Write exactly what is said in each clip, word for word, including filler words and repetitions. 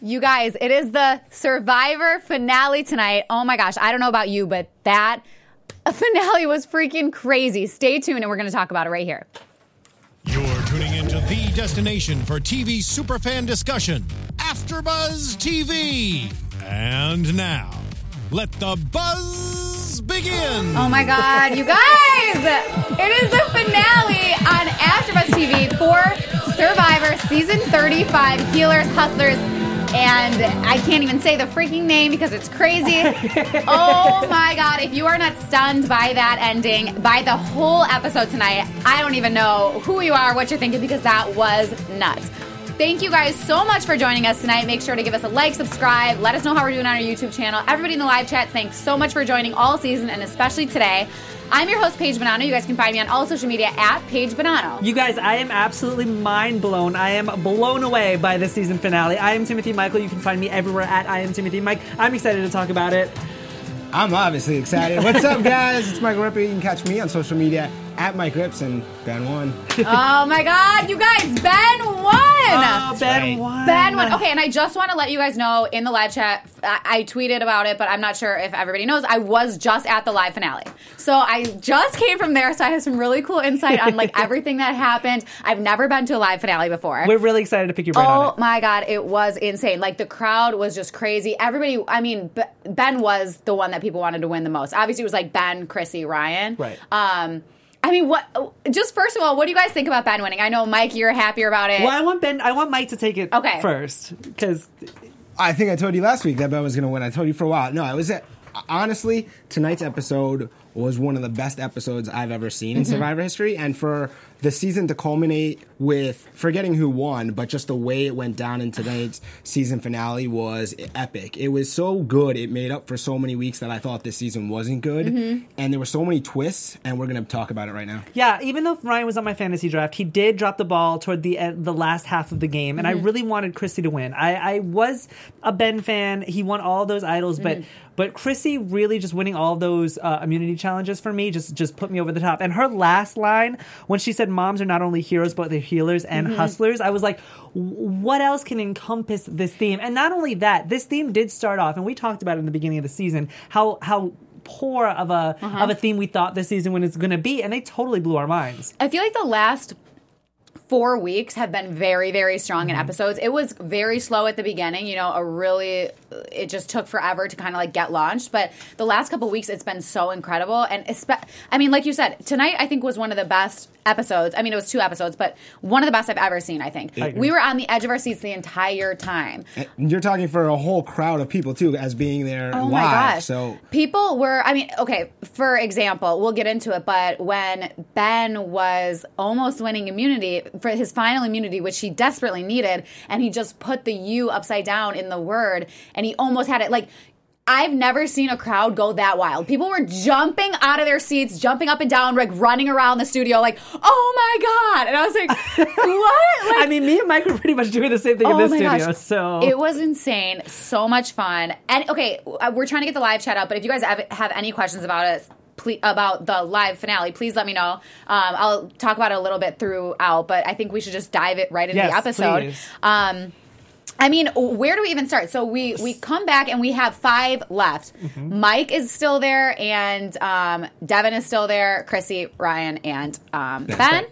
You guys, it is the Survivor finale tonight. Oh my gosh, I don't know about you, but that finale was freaking crazy. Stay tuned and we're going to talk about it right here. You're tuning into the destination for T V superfan discussion, AfterBuzz T V. And now, let the buzz begin. Oh my God, you guys! It is the finale on AfterBuzz T V for Survivor Season thirty-five, Healers, Hustlers, and I can't even say the freaking name because it's crazy. Oh my God, if you are not stunned by that ending, by the whole episode tonight, I don't even know who you are, what you're thinking, because that was nuts. Thank you guys so much for joining us tonight. Make sure to give us a like, subscribe, let us know how we're doing on our YouTube channel. Everybody in the live chat, thanks so much for joining all season and especially today. I'm your host, Paige Bonanno. You guys can find me on all social media at Paige Bonanno. You guys, I am absolutely mind blown. I am blown away by this season finale. I am Timothy Michael. You can find me everywhere at I am Timothy Mike. I'm excited to talk about it. I'm obviously excited. What's up, guys? It's Michael Ripper. You can catch me on social media at Mike Rips, and Ben won. Oh my God, you guys, Ben won! Oh, Ben right. won. Ben won. Okay, and I just want to let you guys know in the live chat, I, I tweeted about it, but I'm not sure if everybody knows. I was just at the live finale. So I just came from there, so I have some really cool insight on like everything that happened. I've never been to a live finale before. We're really excited to pick your brain on it. Oh my God, it was insane. Like the crowd was just crazy. Everybody, I mean, B- Ben was the one that people wanted to win the most. Obviously, it was like Ben, Chrissy, Ryan. Right. Um, I mean, what? Just first of all, what do you guys think about Ben winning? I know, Mike, you're happier about it. Well, I want Ben. I want Mike to take it Okay. first because I think I told you last week that Ben was going to win. I told you for a while. No, it was a, honestly, tonight's episode was one of the best episodes I've ever seen in mm-hmm. Survivor history. And for the season to culminate with, forgetting who won, but just the way it went down in tonight's season finale was epic. It was so good. It made up for so many weeks that I thought this season wasn't good. Mm-hmm. And there were so many twists, and we're going to talk about it right now. Yeah, even though Ryan was on my fantasy draft, he did drop the ball toward the end, the last half of the game, and mm-hmm. I really wanted Chrissy to win. I, I was a Ben fan. He won all those idols, mm-hmm. but but Chrissy really just winning all those uh, immunity challenges for me just, just put me over the top. And her last line, when she said moms are not only heroes, but they're healers and mm-hmm. hustlers, I was like, what else can encompass this theme? And not only that, this theme did start off, and we talked about it in the beginning of the season, how how poor of a uh-huh. of a theme we thought this season was going to be, and they totally blew our minds. I feel like the last four weeks have been very, very strong in Mm-hmm. episodes. It was very slow at the beginning, you know, a really, it just took forever to kind of like get launched. But the last couple of weeks, it's been so incredible. And espe- I mean, like you said, tonight I think was one of the best episodes. I mean, it was two episodes, but one of the best I've ever seen, I think. I we were on the edge of our seats the entire time. And you're talking for a whole crowd of people, too, as being there oh live. My gosh. So people were, I mean, okay, for example, we'll get into it, but when Ben was almost winning immunity, for his final immunity, which he desperately needed, and he just put the U upside down in the word, and he almost had it, like, I've never seen a crowd go that wild. People were jumping out of their seats, jumping up and down, like running around the studio, like, oh my God. And I was like, what? Like, I mean, me and Mike were pretty much doing the same thing oh in this my studio. Gosh. So it was insane. So much fun. And okay, we're trying to get the live chat up, but if you guys have, have any questions about it, please, about the live finale, please let me know. Um, I'll talk about it a little bit throughout, but I think we should just dive it right into yes, the episode. Please. Um, I mean, where do we even start? So we, we come back and we have five left. Mm-hmm. Mike is still there, and um, Devin is still there, Chrissy, Ryan, and um, Ben.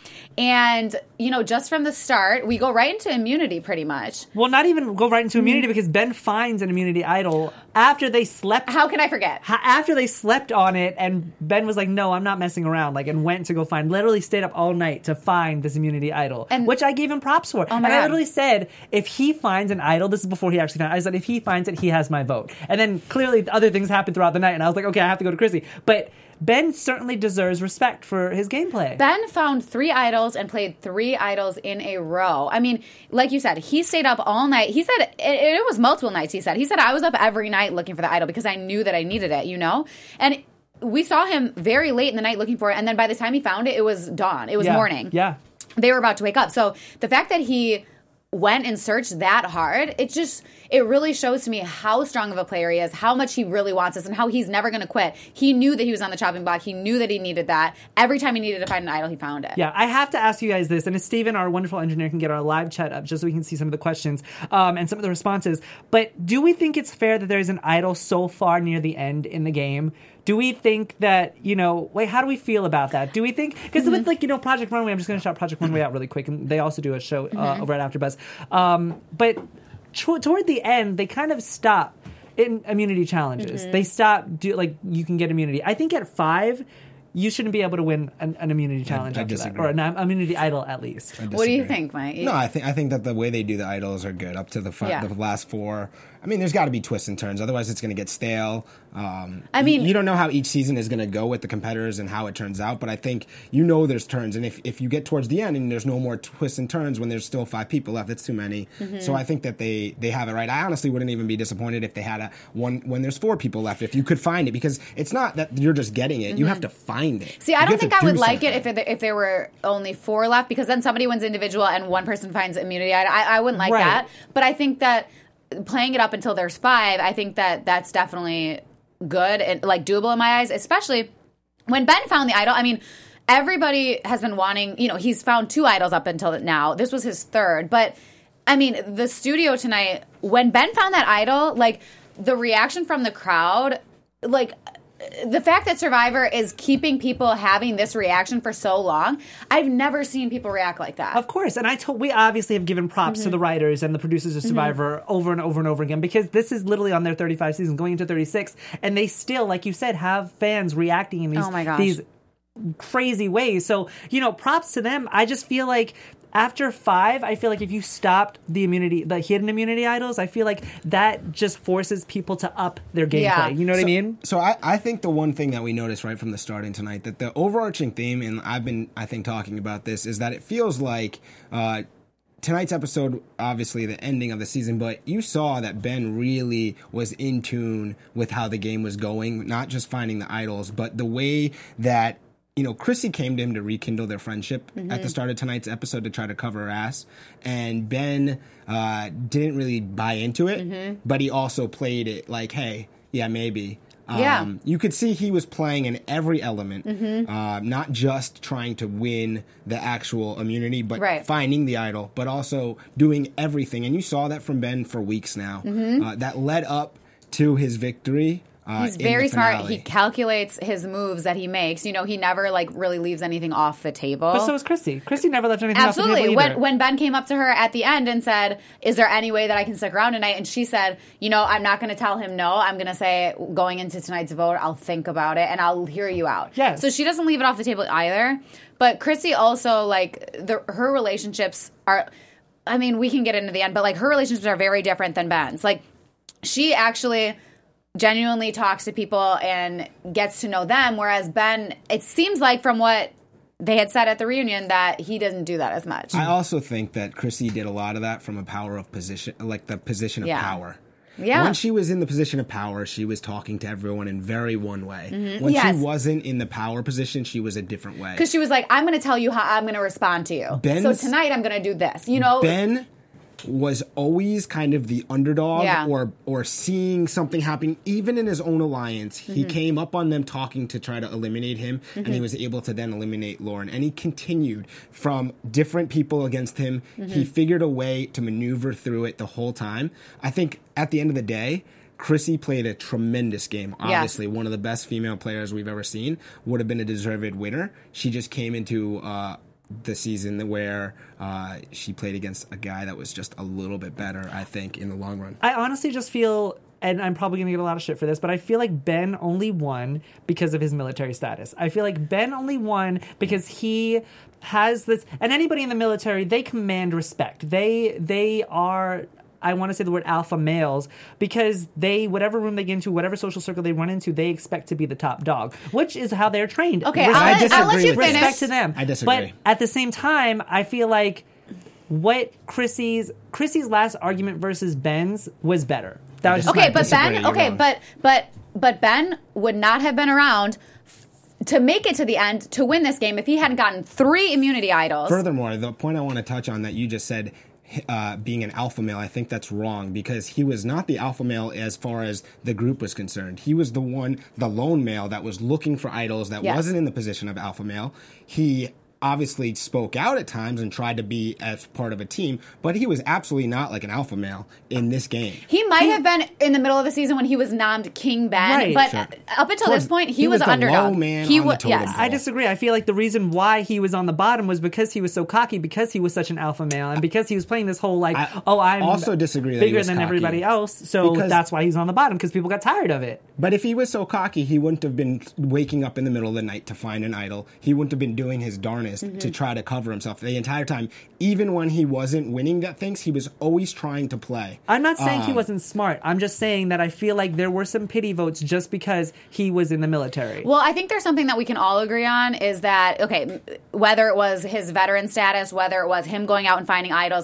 And, you know, just from the start, we go right into immunity pretty much. Well, not even go right into immunity because Ben finds an immunity idol after they slept. How can I forget? After they slept on it, and Ben was like, no, I'm not messing around, like, and went to go find, literally stayed up all night to find this immunity idol, and, which I gave him props for. Oh and my I God. literally said, if he finds an idol, this is before he actually found it, I said, if he finds it, he has my vote. And then clearly other things happened throughout the night, and I was like, okay, I have to go to Chrissy. But Ben certainly deserves respect for his gameplay. Ben found three idols and played three idols in a row. I mean, like you said, he stayed up all night. He said it, it was multiple nights, he said. He said, I was up every night looking for the idol because I knew that I needed it, you know? And we saw him very late in the night looking for it, and then by the time he found it, it was dawn. It was yeah. morning. Yeah. They were about to wake up. So the fact that he went and searched that hard, it just, it really shows to me how strong of a player he is, how much he really wants this, and how he's never going to quit. He knew that he was on the chopping block. He knew that he needed that. Every time he needed to find an idol, he found it. Yeah, I have to ask you guys this, and if Steven, our wonderful engineer, can get our live chat up just so we can see some of the questions um, and some of the responses. But do we think it's fair that there's an idol so far near the end in the game? Do we think that, you know, wait, how do we feel about that? Do we think, because mm-hmm. with, like, you know, Project Runway, I'm just going to shout Project Runway out really quick, and they also do a show uh, mm-hmm. over at AfterBuzz. Um, but t- toward the end, they kind of stop in immunity challenges. Mm-hmm. They stop, do, like, you can get immunity. I think at five, you shouldn't be able to win an, an immunity challenge I, I after disagree. that, or an immunity idol at least. What do you think, Mike? No, I think I think that the way they do the idols are good up to the, fi- yeah. the last four. I mean, there's got to be twists and turns. Otherwise, it's going to get stale. Um, I mean, you don't know how each season is going to go with the competitors and how it turns out. But I think you know there's turns, and if, if you get towards the end and there's no more twists and turns when there's still five people left, it's too many. Mm-hmm. So I think that they, they have it right. I honestly wouldn't even be disappointed if they had a one when there's four people left. If you could find it, because it's not that you're just getting it; mm-hmm. you have to find it. See, I you don't think I do would like something. it if it, if there were only four left, because then somebody wins individual and one person finds immunity. I, I, I wouldn't like right. that. But I think that playing it up until there's five, I think that that's definitely good and like doable in my eyes, especially when Ben found the idol. I mean, everybody has been wanting, you know, he's found two idols up until now. This was his third. But I mean, the studio tonight, when Ben found that idol, like the reaction from the crowd, like the fact that Survivor is keeping people having this reaction for so long, I've never seen people react like that. Of course, and I told we obviously have given props mm-hmm. to the writers and the producers of Survivor mm-hmm. over and over and over again, because this is literally on their thirty-five season, going into thirty-six, and they still, like you said, have fans reacting in these oh my gosh. these crazy ways. So, you know, props to them. I just feel like after five, I feel like if you stopped the immunity, the hidden immunity idols, I feel like that just forces people to up their gameplay. Yeah. You know what so, I mean? So I, I think the one thing that we noticed right from the starting tonight, that the overarching theme, and I've been, I think, talking about this, is that it feels like uh, tonight's episode, obviously the ending of the season, but you saw that Ben really was in tune with how the game was going, not just finding the idols, but the way that, you know, Chrissy came to him to rekindle their friendship mm-hmm. at the start of tonight's episode to try to cover her ass. And Ben uh, didn't really buy into it, mm-hmm. but he also played it like, hey, yeah, maybe. Um, yeah. You could see he was playing in every element, mm-hmm. uh, not just trying to win the actual immunity, but right. finding the idol, but also doing everything. And you saw that from Ben for weeks now. Mm-hmm. Uh, that led up to his victory. Uh, He's very smart. He calculates his moves that he makes. You know, he never like really leaves anything off the table. But so was Chrissy. Chrissy never left anything Absolutely. off the table either. When, when Ben came up to her at the end and said, is there any way that I can stick around tonight? And she said, you know, I'm not going to tell him no. I'm going to say, going into tonight's vote, I'll think about it and I'll hear you out. Yes. So she doesn't leave it off the table either. But Chrissy also, like, the, her relationships are, I mean, we can get into the end, but like her relationships are very different than Ben's. Like, she actually genuinely talks to people and gets to know them, whereas Ben, it seems like from what they had said at the reunion that he doesn't do that as much. I also think that Chrissy did a lot of that from a power of position, like the position of yeah. power. Yeah. When she was in the position of power, she was talking to everyone in very one way. Mm-hmm. When yes. she wasn't in the power position, she was a different way. Because she was like, I'm going to tell you how I'm going to respond to you. Ben's, so tonight I'm going to do this. You know, Ben was always kind of the underdog yeah. or or seeing something happening. Even in his own alliance, he mm-hmm. came up on them talking to try to eliminate him, mm-hmm. and he was able to then eliminate Lauren. And he continued from different people against him. Mm-hmm. He figured a way to maneuver through it the whole time. I think at the end of the day, Chrissy played a tremendous game. Obviously, yes. one of the best female players we've ever seen. Would have been a deserved winner. She just came into uh, the season where uh, she played against a guy that was just a little bit better, I think, in the long run. I honestly just feel, and I'm probably going to get a lot of shit for this, but I feel like Ben only won because of his military status. I feel like Ben only won because he has this, and anybody in the military, they command respect. They they are, I want to say the word alpha males, because they, whatever room they get into, whatever social circle they run into, they expect to be the top dog, which is how they're trained. Okay, Respect, I'll, let, I'll let you finish. Respect to them. I disagree. But at the same time, I feel like what Chrissy's Chrissy's last argument versus Ben's was better. That was just okay, my but Ben, You're okay, wrong. but but but Ben would not have been around f- to make it to the end to win this game if he hadn't gotten three immunity idols. Furthermore, the point I want to touch on that you just said, uh, being an alpha male, I think that's wrong because he was not the alpha male as far as the group was concerned. He was the one, the lone male that was looking for idols that Yes. wasn't in the position of alpha male. He obviously spoke out at times and tried to be as part of a team, but he was absolutely not like an alpha male in this game. He might have been in the middle of the season when he was nommed King Ben, Right. but Sure. up until Towards- this point, he, he was, was an the underdog. low man he on the was totem yes. pole. I disagree. I feel like the reason why he was on the bottom was because he was so cocky, because he was such an alpha male, and because he was playing this whole like, I oh, I'm also disagree that he bigger was than cocky. everybody else. So Because- that's why he's on the bottom, because people got tired of it. But if he was so cocky, he wouldn't have been waking up in the middle of the night to find an idol. He wouldn't have been doing his darnest Mm-hmm. to try to cover himself the entire time. Even when he wasn't winning that things, he was always trying to play. I'm not saying he Um, wasn't smart. I'm just saying that I feel like there were some pity votes just because he was in the military. Well, I think there's something that we can all agree on is that, okay, whether it was his veteran status, whether it was him going out and finding idols,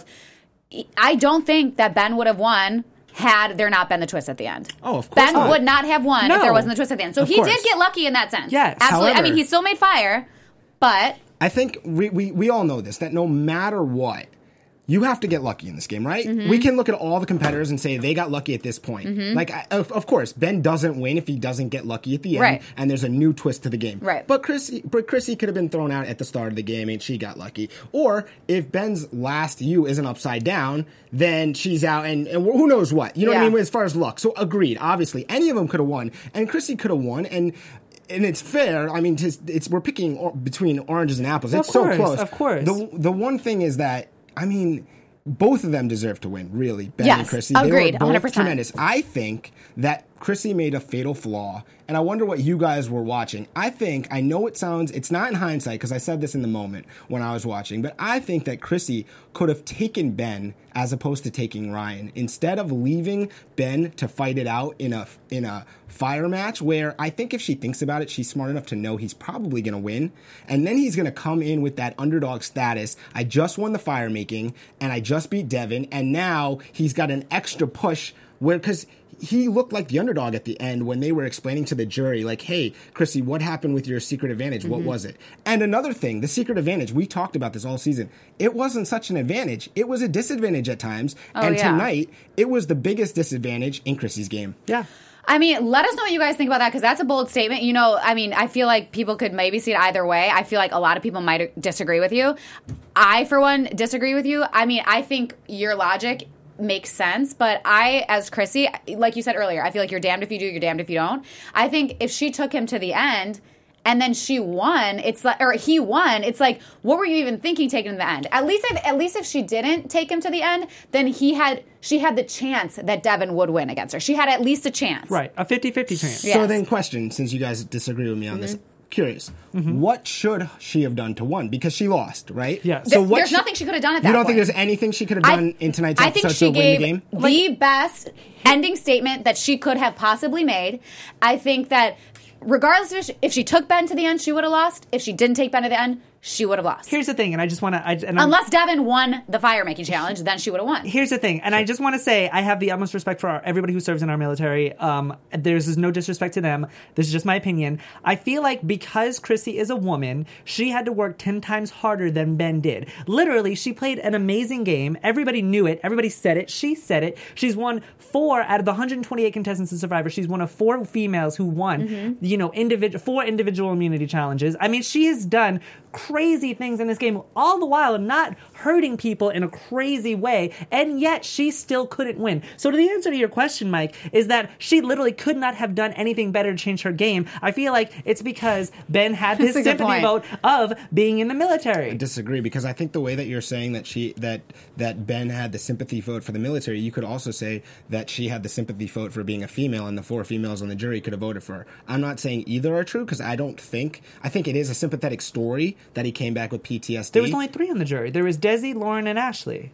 I don't think that Ben would have won had there not been the twist at the end. Oh, of course Ben not. would not have won No. if there wasn't the twist at the end. So Of he course. did get lucky in that sense. Yes. Absolutely. I However- mean, he still made fire, but I think we, we, we all know this, that no matter what, you have to get lucky in this game, right? Mm-hmm. We can look at all the competitors and say they got lucky at this point. Mm-hmm. Like, I, of, of course, Ben doesn't win if he doesn't get lucky at the end, Right. and there's a new twist to the game. Right. But Chrissy, but Chrissy could have been thrown out at the start of the game and she got lucky. Or if Ben's last U isn't upside down, then she's out and, and who knows what. You know what I Yeah. mean? As far as luck. So agreed. Obviously, any of them could have won, and Chrissy could have won, and and it's fair. I mean, it's, it's we're picking or, between oranges and apples. Of It's course, so close. of course. The the one thing is that I mean, both of them deserve to win. Really, Ben Yes, and Chrissy. agreed, They were both one hundred percent. tremendous. I think that Chrissy made a fatal flaw, and I wonder what you guys were watching. I think I know it sounds. It's not in hindsight because I said this in the moment when I was watching, but I think that Chrissy could have taken Ben as opposed to taking Ryan instead of leaving Ben to fight it out in a in a fire match where I think if she thinks about it, she's smart enough to know he's probably going to win. And then he's going to come in with that underdog status. I just won the fire making and I just beat Devin. And now he's got an extra push where, because he looked like the underdog at the end when they were explaining to the jury, like, hey, Chrissy, what happened with your secret advantage? What Mm-hmm. was it? And another thing, the secret advantage, we talked about this all season. It wasn't such an advantage. It was a disadvantage at times. Oh, and yeah. tonight, it was the biggest disadvantage in Chrissy's game. Yeah. I mean, let us know what you guys think about that because that's a bold statement. You know, I mean, I feel like people could maybe see it either way. I feel like a lot of people might disagree with you. I, for one, disagree with you. I mean, I think your logic makes sense, but I, as Chrissy, like you said earlier, I feel like you're damned if you do, you're damned if you don't. I think if she took him to the end and then she won, it's like, or he won, it's like, what were you even thinking taking him to the end? At least, if, at least if she didn't take him to the end, then he had, she had the chance that Devin would win against her. She had at least a chance. Right. A fifty-fifty chance. Yeah. So Yes. then, question, since you guys disagree with me on this, Mm-hmm. curious, what should she have done to win? Because she lost, right? Yes. There- So what there's she- nothing she could have done at that You don't point. think there's anything she could have done in tonight's I episode think she to gave win the game? the best ending statement that she could have possibly made. I think that regardless of if she, if she took Ben to the end, she would have lost. If she didn't take Ben to the end, she would have lost. Here's the thing, and I just want to. And I'm, Unless Devin won the fire making challenge, then she would have won. Here's the thing, and I just want to say I have the utmost respect for our, everybody who serves in our military. Um, there's no disrespect to them. This is just my opinion. I feel like because Chrissy is a woman, she had to work ten times harder than Ben did. Literally, she played an amazing game. Everybody knew it. Everybody said it. She said it. She's won four out of the one hundred twenty-eight contestants in Survivor. She's one of four females who won, Mm-hmm. you know, individual four individual immunity challenges. I mean, she has done crazy things in this game, all the while not hurting people in a crazy way, and yet she still couldn't win. So the answer to your question, Mike, is that she literally could not have done anything better to change her game. I feel like it's because Ben had this That's a good sympathy point. vote of being in the military. I disagree because I think the way that you're saying that she that that Ben had the sympathy vote for the military, you could also say that she had the sympathy vote for being a female, and the four females on the jury could have voted for her. I'm not saying either are true because I don't think I think it is a sympathetic story that he came back with P T S D. There was only three on the jury. There was Desi, Lauren, and Ashley.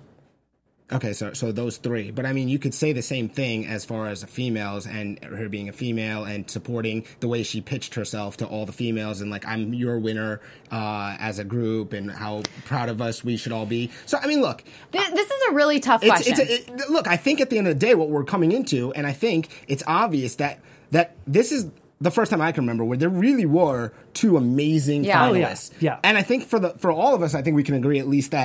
Okay, so so those three. But I mean, you could say the same thing as far as the females and her being a female and supporting the way she pitched herself to all the females and like, I'm your winner uh, as a group and how proud of us we should all be. So, I mean, look. This, this is a really tough It's, question. it's a, it, look, I think at the end of the day, what we're coming into, and I think it's obvious that that this is the first time I can remember where there really were two amazing Yeah. Oh, yeah. finalists. Yeah. And I think for the for all of us, I think we can agree at least that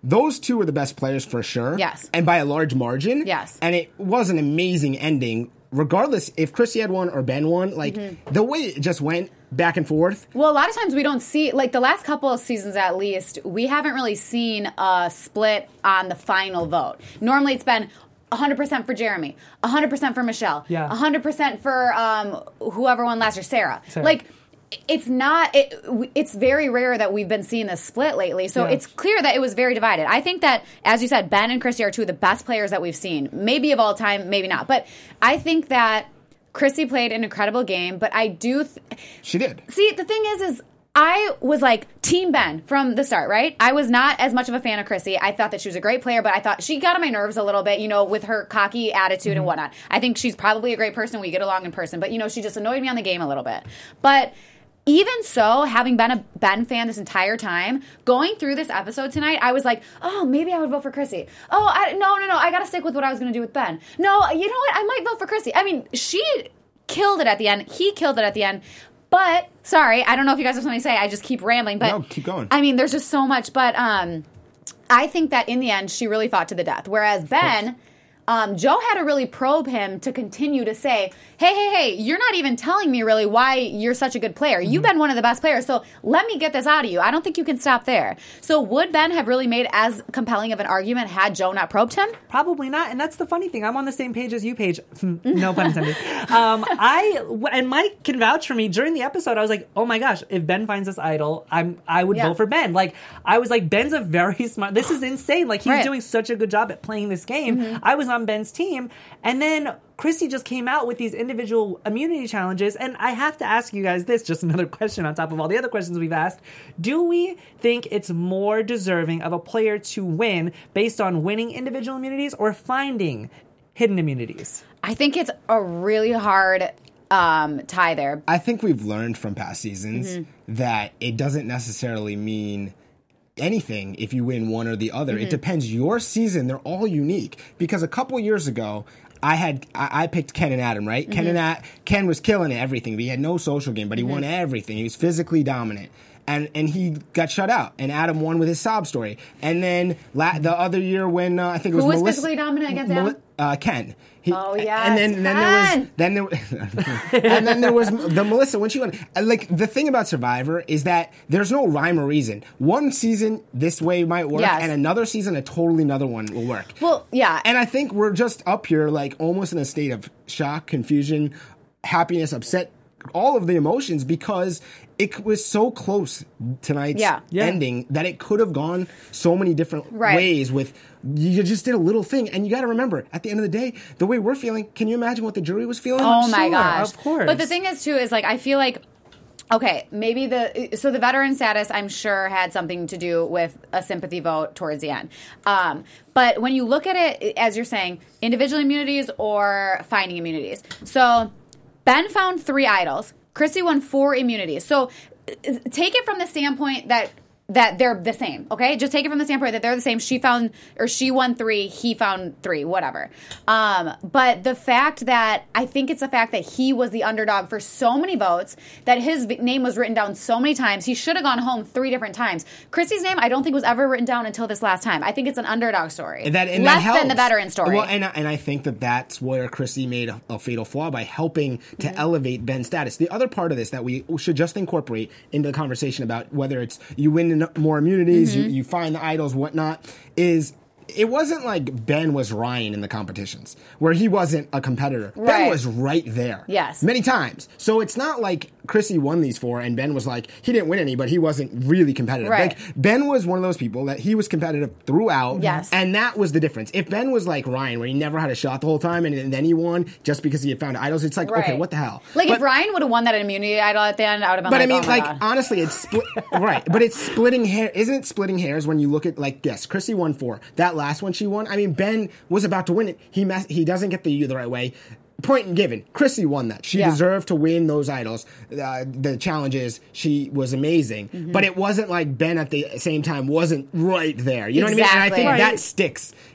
those two were the best players for sure. Yes. And by a large margin. Yes. And it was an amazing ending. Regardless if Chrissy had won or Ben won, like mm-hmm. the way it just went back and forth. Well, a lot of times we don't see, like the last couple of seasons at least, we haven't really seen a split on the final vote. Normally it's been one hundred percent for Jeremy, one hundred percent for Michelle, yeah. one hundred percent for um, whoever won last year, Sarah. Sarah. Like, it's not, it, it's very rare that we've been seeing this split lately. So yeah. it's clear that it was very divided. I think that, as you said, Ben and Chrissy are two of the best players that we've seen. Maybe of all time, maybe not. But I think that Chrissy played an incredible game, but I do... Th- she did. See, the thing is, is I was like Team Ben from the start, right? I was not as much of a fan of Chrissy. I thought that she was a great player, but I thought she got on my nerves a little bit, you know, with her cocky attitude mm-hmm. and whatnot. I think she's probably a great person. We get along in person, but, you know, she just annoyed me on the game a little bit. But... even so, having been a Ben fan this entire time, going through this episode tonight, I was like, oh, maybe I would vote for Chrissy. Oh, I, no, no, no, I got to stick with what I was going to do with Ben. No, you know what? I might vote for Chrissy. I mean, she killed it at the end. He killed it at the end. But, sorry, I don't know if you guys have something to say. I just keep rambling. But no, keep going. I mean, there's just so much. But um, I think that in the end, she really fought to the death. Whereas Ben... Um, Joe had to really probe him to continue to say, hey, hey, hey, you're not even telling me really why you're such a good player. Mm-hmm. You've been one of the best players, so let me get this out of you. I don't think you can stop there. So would Ben have really made as compelling of an argument had Joe not probed him? Probably not, and that's the funny thing. I'm on the same page as you, Paige. No pun intended. um, I, and Mike can vouch for me, during the episode, I was like, oh my gosh, if Ben finds this idol, I'm, I would yeah. vote for Ben. Like, I was like, Ben's a very smart, this is insane. Like, he's right. doing such a good job at playing this game. Mm-hmm. I was on Ben's team, and then Chrissy just came out with these individual immunity challenges, and I have to ask you guys this, just another question on top of all the other questions we've asked. Do we think it's more deserving of a player to win based on winning individual immunities or finding hidden immunities? I think it's a really hard um, tie there. I think we've learned from past seasons mm-hmm. that it doesn't necessarily mean anything if you win one or the other. Mm-hmm. It depends. Your season, they're all unique. Because a couple years ago, I had I, I picked Ken and Adam, right? Mm-hmm. Ken and Ad, Ken was killing everything, but he had no social game, but he mm-hmm. won everything. He was physically dominant. And and he got shut out. And Adam won with his sob story. And then la- the other year when uh, I think it was Who was Melissa, physically dominant against Adam? Uh, Ken. He, oh yeah, and then, then there was then there and then there was the Melissa when she won. Like the thing about Survivor is that there's no rhyme or reason. One season this way might work, yes. and another season a totally another one will work. Well, yeah, and I think we're just up here like almost in a state of shock, confusion, happiness, upset, all of the emotions because it was so close tonight's yeah. Yeah. ending that it could have gone so many different right. ways with you just did a little thing. And you got to remember, at the end of the day, the way we're feeling, can you imagine what the jury was feeling? Oh my sure, gosh. Of course. But the thing is, too, is like, I feel like, okay, maybe the, so the veteran status, I'm sure, had something to do with a sympathy vote towards the end. Um, but when you look at it, as you're saying, individual immunities or finding immunities. So Ben found three idols. Chrissy won four immunities. So take it from the standpoint that that they're the same, okay? Just take it from the standpoint that they're the same. She found, or she won three, he found three, whatever. Um, but the fact that, I think it's the fact that he was the underdog for so many votes, that his name was written down so many times. He should have gone home three different times. Chrissy's name, I don't think was ever written down until this last time. I think it's an underdog story. And that, and Less that helps. than the veteran story. Well, and, and I think that that's where Chrissy made a, a fatal flaw by helping to mm-hmm. elevate Ben's status. The other part of this that we should just incorporate into the conversation about whether it's you win more immunities, mm-hmm. you, you find the idols, whatnot, is it wasn't like Ben was Ryan in the competitions where he wasn't a competitor. Right. Ben was right there. Yes. Many times. So it's not like Chrissy won these four and Ben was like, he didn't win any, but he wasn't really competitive. Right. Like Ben was one of those people that he was competitive throughout. Yes. And that was the difference. If Ben was like Ryan, where he never had a shot the whole time and, and then he won just because he had found idols, it's like, right. okay, what the hell? Like but, if Ryan would have won that immunity idol at the end, I would have been but like, I mean, oh my like, God. honestly, it's split, right. But it's splitting hair. Isn't it splitting hairs when you look at, like, yes, Chrissy won four. That last one she won, I mean, Ben was about to win it. He mess, he doesn't get the U the right way. Point given. Chrissy won that. She yeah. deserved to win those idols. Uh, the challenges, she was amazing. Mm-hmm. But it wasn't like Ben at the same time wasn't right there. You know exactly. what I mean? And I think right. that sticks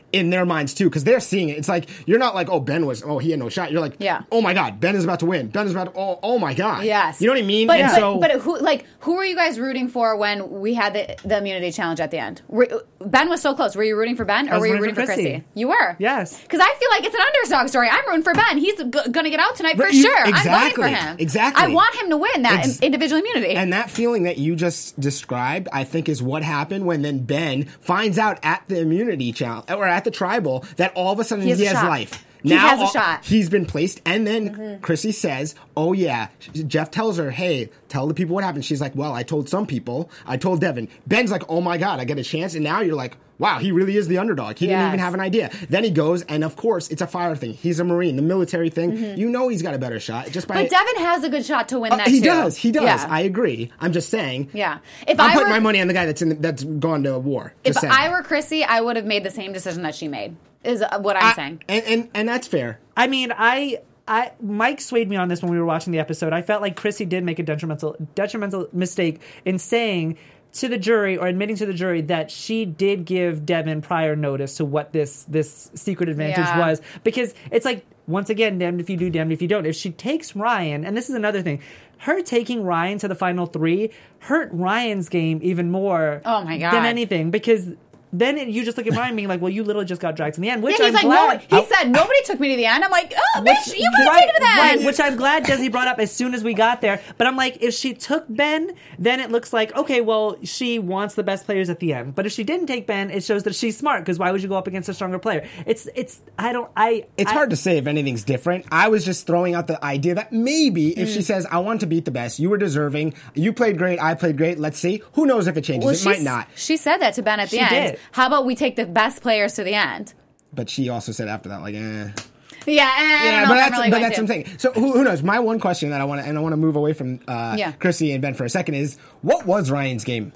in their minds too, because they're seeing it. It's like you're not like, oh, Ben was, oh, he had no shot. You're like, yeah. oh my God, Ben is about to win. Ben is about to, oh, oh my God. Yes. You know what I mean? But, and but, so, but who like who were you guys rooting for when we had the, the immunity challenge at the end? Were, Ben was so close. Were you rooting for Ben or was were you rooting rooting for for Chrissy? Chrissy. You were. Yes. Because I feel like it's an underdog story. I'm rooting for Ben. He's g- going to get out tonight for Right, you- sure. exactly, I'm voting for him. exactly. I want him to win that Ex- in- individual immunity. And that feeling that you just described, I think, is what happened when then Ben finds out at the immunity challenge or at the tribal that all of a sudden He he has has, a shot. life. He now has a all- shot. He's been placed, and then mm-hmm. Chrissy says, "Oh yeah." Jeff tells her, "Hey, tell the people what happened." She's like, "Well, I told some people. I told Devin." Ben's like, "Oh my God, I get a chance." And now you're like, "Wow, he really is the underdog. He Yes. didn't even have an idea." Then he goes, and of course, it's a fire thing. He's a Marine, the military thing. Mm-hmm. You know he's got a better shot just by. but Devin has a good shot to win Uh, that he too. does. He does. Yeah. I agree. I'm just saying. Yeah. If I'm I putting were, my money on the guy that's in the, that's gone to war. if Just saying. I were Chrissy, I would have made the same decision that she made. Is uh, what I'm I- saying. and, and and that's fair. I mean, I, I, Mike swayed me on this when we were watching the episode. I felt like Chrissy did make a detrimental, detrimental mistake in saying to the jury or admitting to the jury that she did give Devin prior notice to what this this secret advantage Yeah. was, because it's like, once again, damned if you do, damned if you don't. If she takes Ryan, and this is another thing, her taking Ryan to the final three hurt Ryan's game even more. Oh my God. Than anything, because. Then it, you just look at Ryan being like, well, you literally just got dragged to the end, which Yeah, he's I'm like, glad. no. He said nobody took me to the end. I'm like, oh, bitch, you got to Right, take it to the right, end. which I'm glad Desi brought up as soon as we got there. But I'm like, if she took Ben, then it looks like, okay, well, she wants the best players at the end. But if she didn't take Ben, it shows that she's smart, because why would you go up against a stronger player? It's, it's, I don't, I. It's I, hard to say if anything's different. I was just throwing out the idea that maybe if Mm. she says, "I want to beat the best, you were deserving, you played great, I played great. Let's see." Who knows if it changes? Well, it might she's- not. She said that to Ben at the She end. did. How about we take the best players to the end? But she also said after that, like, eh. Yeah, eh, I Yeah, don't know but if that's I'm really but going that's to. what I'm saying. So who, who knows? My one question that I want to and I want to move away from uh, Yeah. Chrissy and Ben for a second is, what was Ryan's game?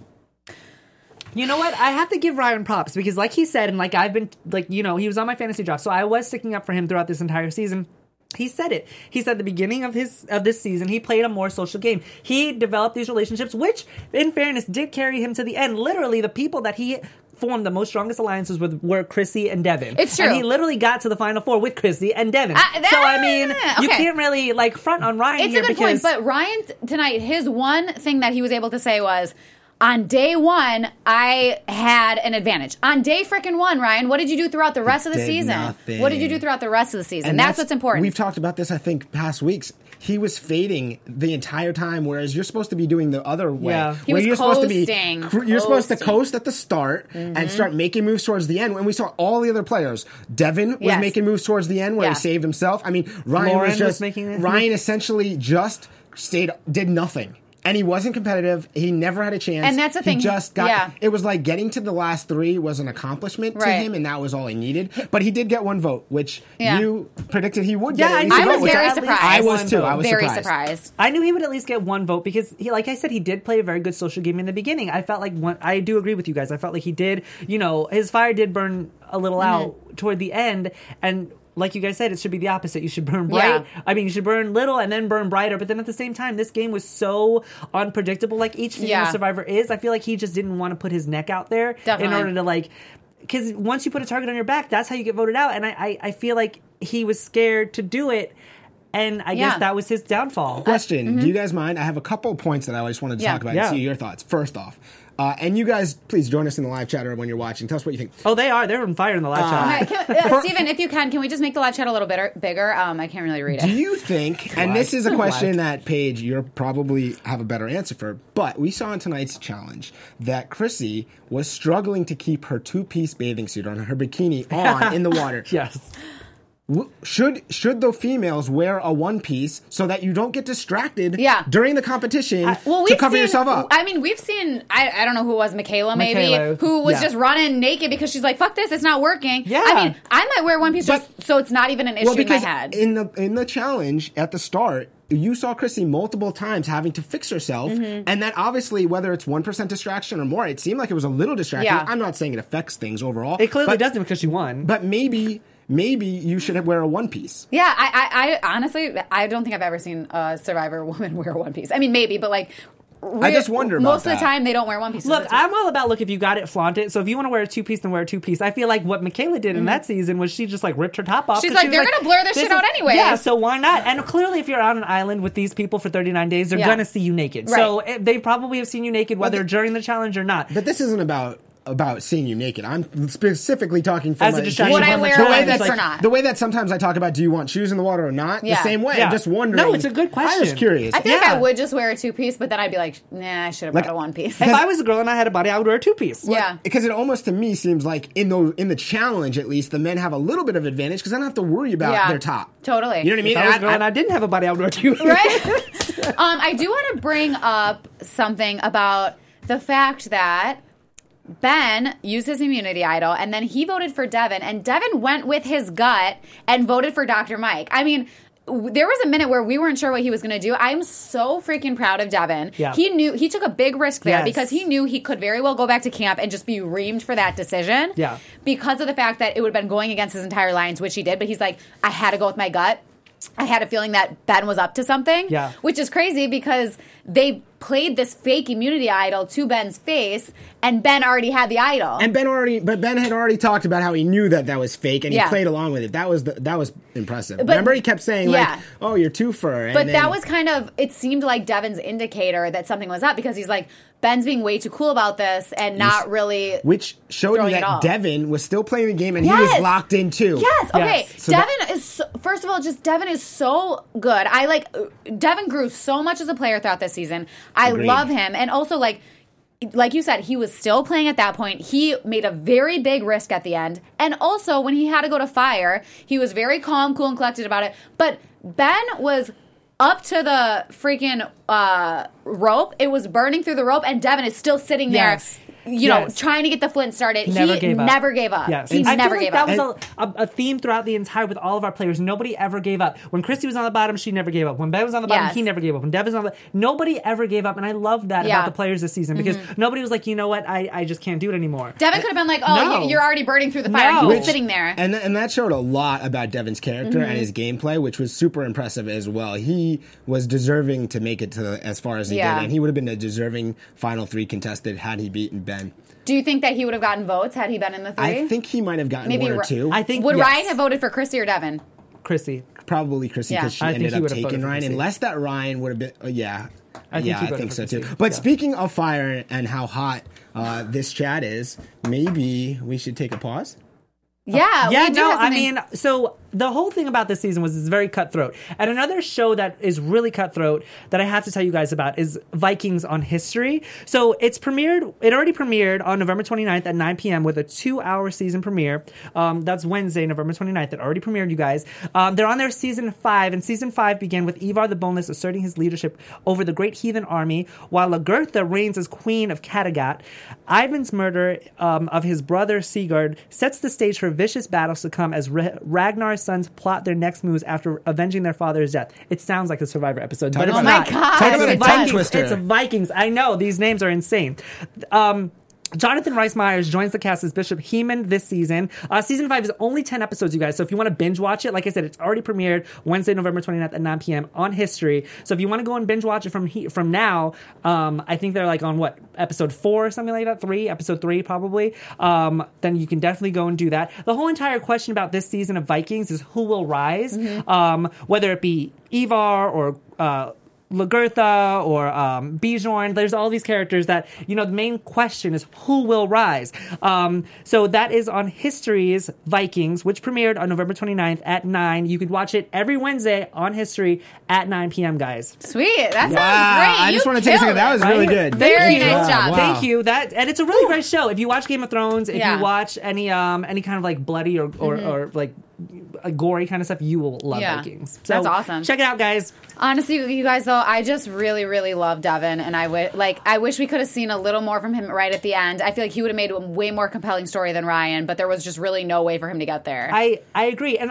You know what? I have to give Ryan props, because like he said, and like I've been, like, you know, he was on my fantasy draft, so I was sticking up for him throughout this entire season. He said it. He said at the beginning of his of this season, he played a more social game. He developed these relationships, which, in fairness, did carry him to the end. Literally, the people that he formed the most strongest alliances with were Chrissy and Devin. It's true. And he literally got to the final four with Chrissy and Devin. Uh, that- so, I mean, you okay. can't really, like, front on Ryan It's here a good because... point, but Ryan t- tonight, his one thing that he was able to say was, on day one, I had an advantage. On day frickin' one, Ryan, what did you do throughout the rest of the did season? nothing. What did you do throughout the rest of the season? And That's, what's important. We've talked about this, I think, past weeks. He was fading the entire time, whereas you're supposed to be doing the other way. Yeah. He where was you're supposed to be coasting, cr- you're supposed to coasting. coast at the start and start making moves towards the end. When we saw all the other players, Devin was Yes. making moves towards the end where Yeah. he saved himself. I mean, Ryan Lauren was was just making it. Ryan essentially just stayed did nothing. And he wasn't competitive. He never had a chance. And that's the thing. He just got. Yeah. It was like getting to the last three was an accomplishment to Right. him, and that was all he needed. But he did get one vote, which Yeah. you predicted he would Yeah, get. At I least knew a I vote, was which very at least surprised. I was one too. vote. I was very surprised. surprised. I knew he would at least get one vote because, he, like I said, he did play a very good social game in the beginning. I felt like one, I do agree with you guys. I felt like he did, you know, his fire did burn a little Mm-hmm. out toward the end. And like you guys said, it should be the opposite. You should burn bright. Yeah. I mean, you should burn little and then burn brighter. But then at the same time, this game was so unpredictable, like each female Yeah. survivor is. I feel like he just didn't want to put his neck out there Definitely. in order to, like, because once you put a target on your back, that's how you get voted out. And I, I, I feel like he was scared to do it. And I Yeah. guess that was his downfall. Question: Do you guys mind? I have a couple of points that I just wanted to Yeah. talk about Yeah. and see your thoughts. First off, uh, and you guys, please join us in the live chat or when you're watching. Tell us what you think. Oh, they are. They're on fire in the live chat. Okay, can, uh, Steven, if you can, can we just make the live chat a little bit bigger? Um, I can't really read Do it. you think, and this is a question that, Paige, you'll probably have a better answer for, but we saw in tonight's challenge that Chrissy was struggling to keep her two-piece bathing suit on, her bikini on in the water. Yes. W- Should should the females wear a one piece so that you don't get distracted Yeah. during the competition Well, to we've cover seen, yourself up? I mean, we've seen. I, I don't know who it was, Michaela maybe, Michaela, who was yeah. just running naked because she's like, "Fuck this, it's not working." Yeah. I mean, I might wear one piece But- just so it's not even an issue well, in my because head. in the in the challenge at the start, you saw Chrissy multiple times having to fix herself, Mm-hmm. and that obviously, whether it's one percent distraction or more, it seemed like it was a little distracting. Yeah. I'm not saying it affects things overall. It clearly but, doesn't because she won. But maybe maybe you should wear a one piece. Yeah, I, I, I honestly, I don't think I've ever seen a Survivor woman wear one piece. I mean, maybe, but like, I just wonder about most that. of the time they don't wear one pieces. Look, I'm all about, look, if you got it, flaunt it. So if you want to wear a two-piece, then wear a two-piece. I feel like what Michaela did in that season was she just, like, ripped her top off. She's 'cause like, she was they're gonna blur this shit out anyways. Yeah, so why not? And clearly, if you're on an island with these people for thirty-nine days, they're Yeah. gonna see you naked. Right. So eh, they probably have seen you naked, whether Well, the- during the challenge or not. But this isn't about about seeing you naked. I'm specifically talking from As a a distraction Would I from the wear challenge. a way that's piece or not? the way that sometimes I talk about, do you want shoes in the water or not? Yeah. The same way. Yeah. I'm just wondering. No, it's a good I was question. curious. I feel like Yeah. I would just wear a two piece, but then I'd be like, nah, I should have Like- brought a one piece. If I was a girl and I had a body, I would wear a two-piece. Yeah. Because it almost to me seems like in the in the challenge at least the men have a little bit of advantage because I don't have to worry about Yeah. their top. Totally. You know what I mean? If I was a And girl I- and I didn't have a body, I would wear a two-piece. Right? um, I do want to bring up something about the fact that Ben used his immunity idol, and then he voted for Devin, and Devin went with his gut and voted for Doctor Mike. I mean, w- there was a minute where we weren't sure what he was going to do. I'm so freaking proud of Devin. Yeah. He knew he took a big risk there Yes. because he knew he could very well go back to camp and just be reamed for that decision. Yeah. Because of the fact that it would have been going against his entire alliance, which he did. But he's like, I had to go with my gut. I had a feeling that Ben was up to something. Yeah. Which is crazy because they played this fake immunity idol to Ben's face, and Ben already had the idol. And Ben already, but Ben had already talked about how he knew that that was fake, and he Yeah. played along with it. That was the, that was impressive. But- Remember, he kept saying yeah. like, "Oh, you're too fur." And But then- that was kind of, it seemed like Devin's indicator that something was up because he's like, Ben's being way too cool about this and not really. which showed throwing you it all. that Devin was still playing the game and he Yes. was locked in too. Yes. Okay. Yes. So Devin is so, first of all, just Devin is so good. I like Devin grew so much as a player throughout this season. I Agreed. love him, and also like. Like you said, he was still playing at that point. He made a very big risk at the end. And also, when he had to go to fire, he was very calm, cool, and collected about it. But Ben was up to the freaking uh, rope. It was burning through the rope, and Devin is still sitting there, Yes. you know, Yes. trying to get the flint started. Never he gave up. never gave up. Yes. He I never feel like gave up. that was a, a, a theme throughout the entire with all of our players. Nobody ever gave up. When Christy was on the bottom, she never gave up. When Ben was on the bottom, Yes. he never gave up. When Dev was on the nobody ever gave up, and I love that Yeah. about the players this season because nobody was like, you know what, I, I just can't do it anymore. Devin could have been like, "Oh, No. you- you're already burning through the fire." No. He was Which- sitting there. And th- and that showed a lot about Devin's character Mm-hmm. and his gameplay, which was super impressive as well. He was deserving to make it to the, as far as he Yeah. did, and he would have been a deserving final three contestant had he beaten Ben. Do you think that he would have gotten votes had he been in the three? I think he might have gotten Maybe one or Ri- two. I think Would yes. Ryan have voted for Christy or Devin? Christy. Probably Chrissy Yeah. because she I think ended he up would have voted taking for Ryan, Chrissy. unless that Ryan would have been. Uh, yeah, I think yeah, he I voted think for so too. Chrissy. But Yeah. speaking of fire and how hot uh, this chat is, maybe we should take a pause. Yeah. Yeah, we do no, have I something- mean, so the whole thing about this season was it's very cutthroat. And another show that is really cutthroat that I have to tell you guys about is Vikings on History. So it's premiered, it already premiered on November twenty-ninth at nine p.m. with a two-hour season premiere. Um, that's Wednesday, November twenty-ninth. It already premiered, you guys. Um, they're on their season five, and season five began with Ivar the Boneless asserting his leadership over the great heathen army, while Lagertha reigns as queen of Kattegat. Ivan's murder um, of his brother Sigurd sets the stage for vicious battles to come as Ra- Ragnar's sons plot their next moves after avenging their father's death. It sounds like a Survivor episode, but Talk it's about not. a- Talk about It's a tongue Vikings. twister. It's Vikings. I know these names are insane. Um, Jonathan Rhys Meyers joins the cast as Bishop Heman this season. Uh, season five is only ten episodes, you guys. So if you want to binge watch it, like I said, it's already premiered Wednesday, November twenty-ninth at nine p.m. on History. So if you want to go and binge watch it from he- from now, um, I think they're like on what, episode four or something like that? Three? Episode three, probably. Um, then you can definitely go and do that. The whole entire question about this season of Vikings is who will rise, um, whether it be Ivar or uh, Lagertha or um, Bjorn. There's all these characters that, you know, the main question is who will rise. Um, so that is on History's Vikings, which premiered on November twenty-ninth at nine. You could watch it every Wednesday on History at nine p.m., guys. Sweet. That sounds Wow, great. I You just want to take a second. killed That was it. really Right? good. Very Thank you. nice job. Wow. Thank you. That and it's a really great show. If you watch Game of Thrones, if Yeah. you watch any um any kind of like bloody or or, or like a gory kind of stuff, you will love Yeah. Vikings. So That's awesome. Check it out, guys. Honestly, you guys, though, I just really, really love Devin, and I would like. I wish we could have seen a little more from him right at the end. I feel like he would have made a way more compelling story than Ryan, but there was just really no way for him to get there. I, I agree. And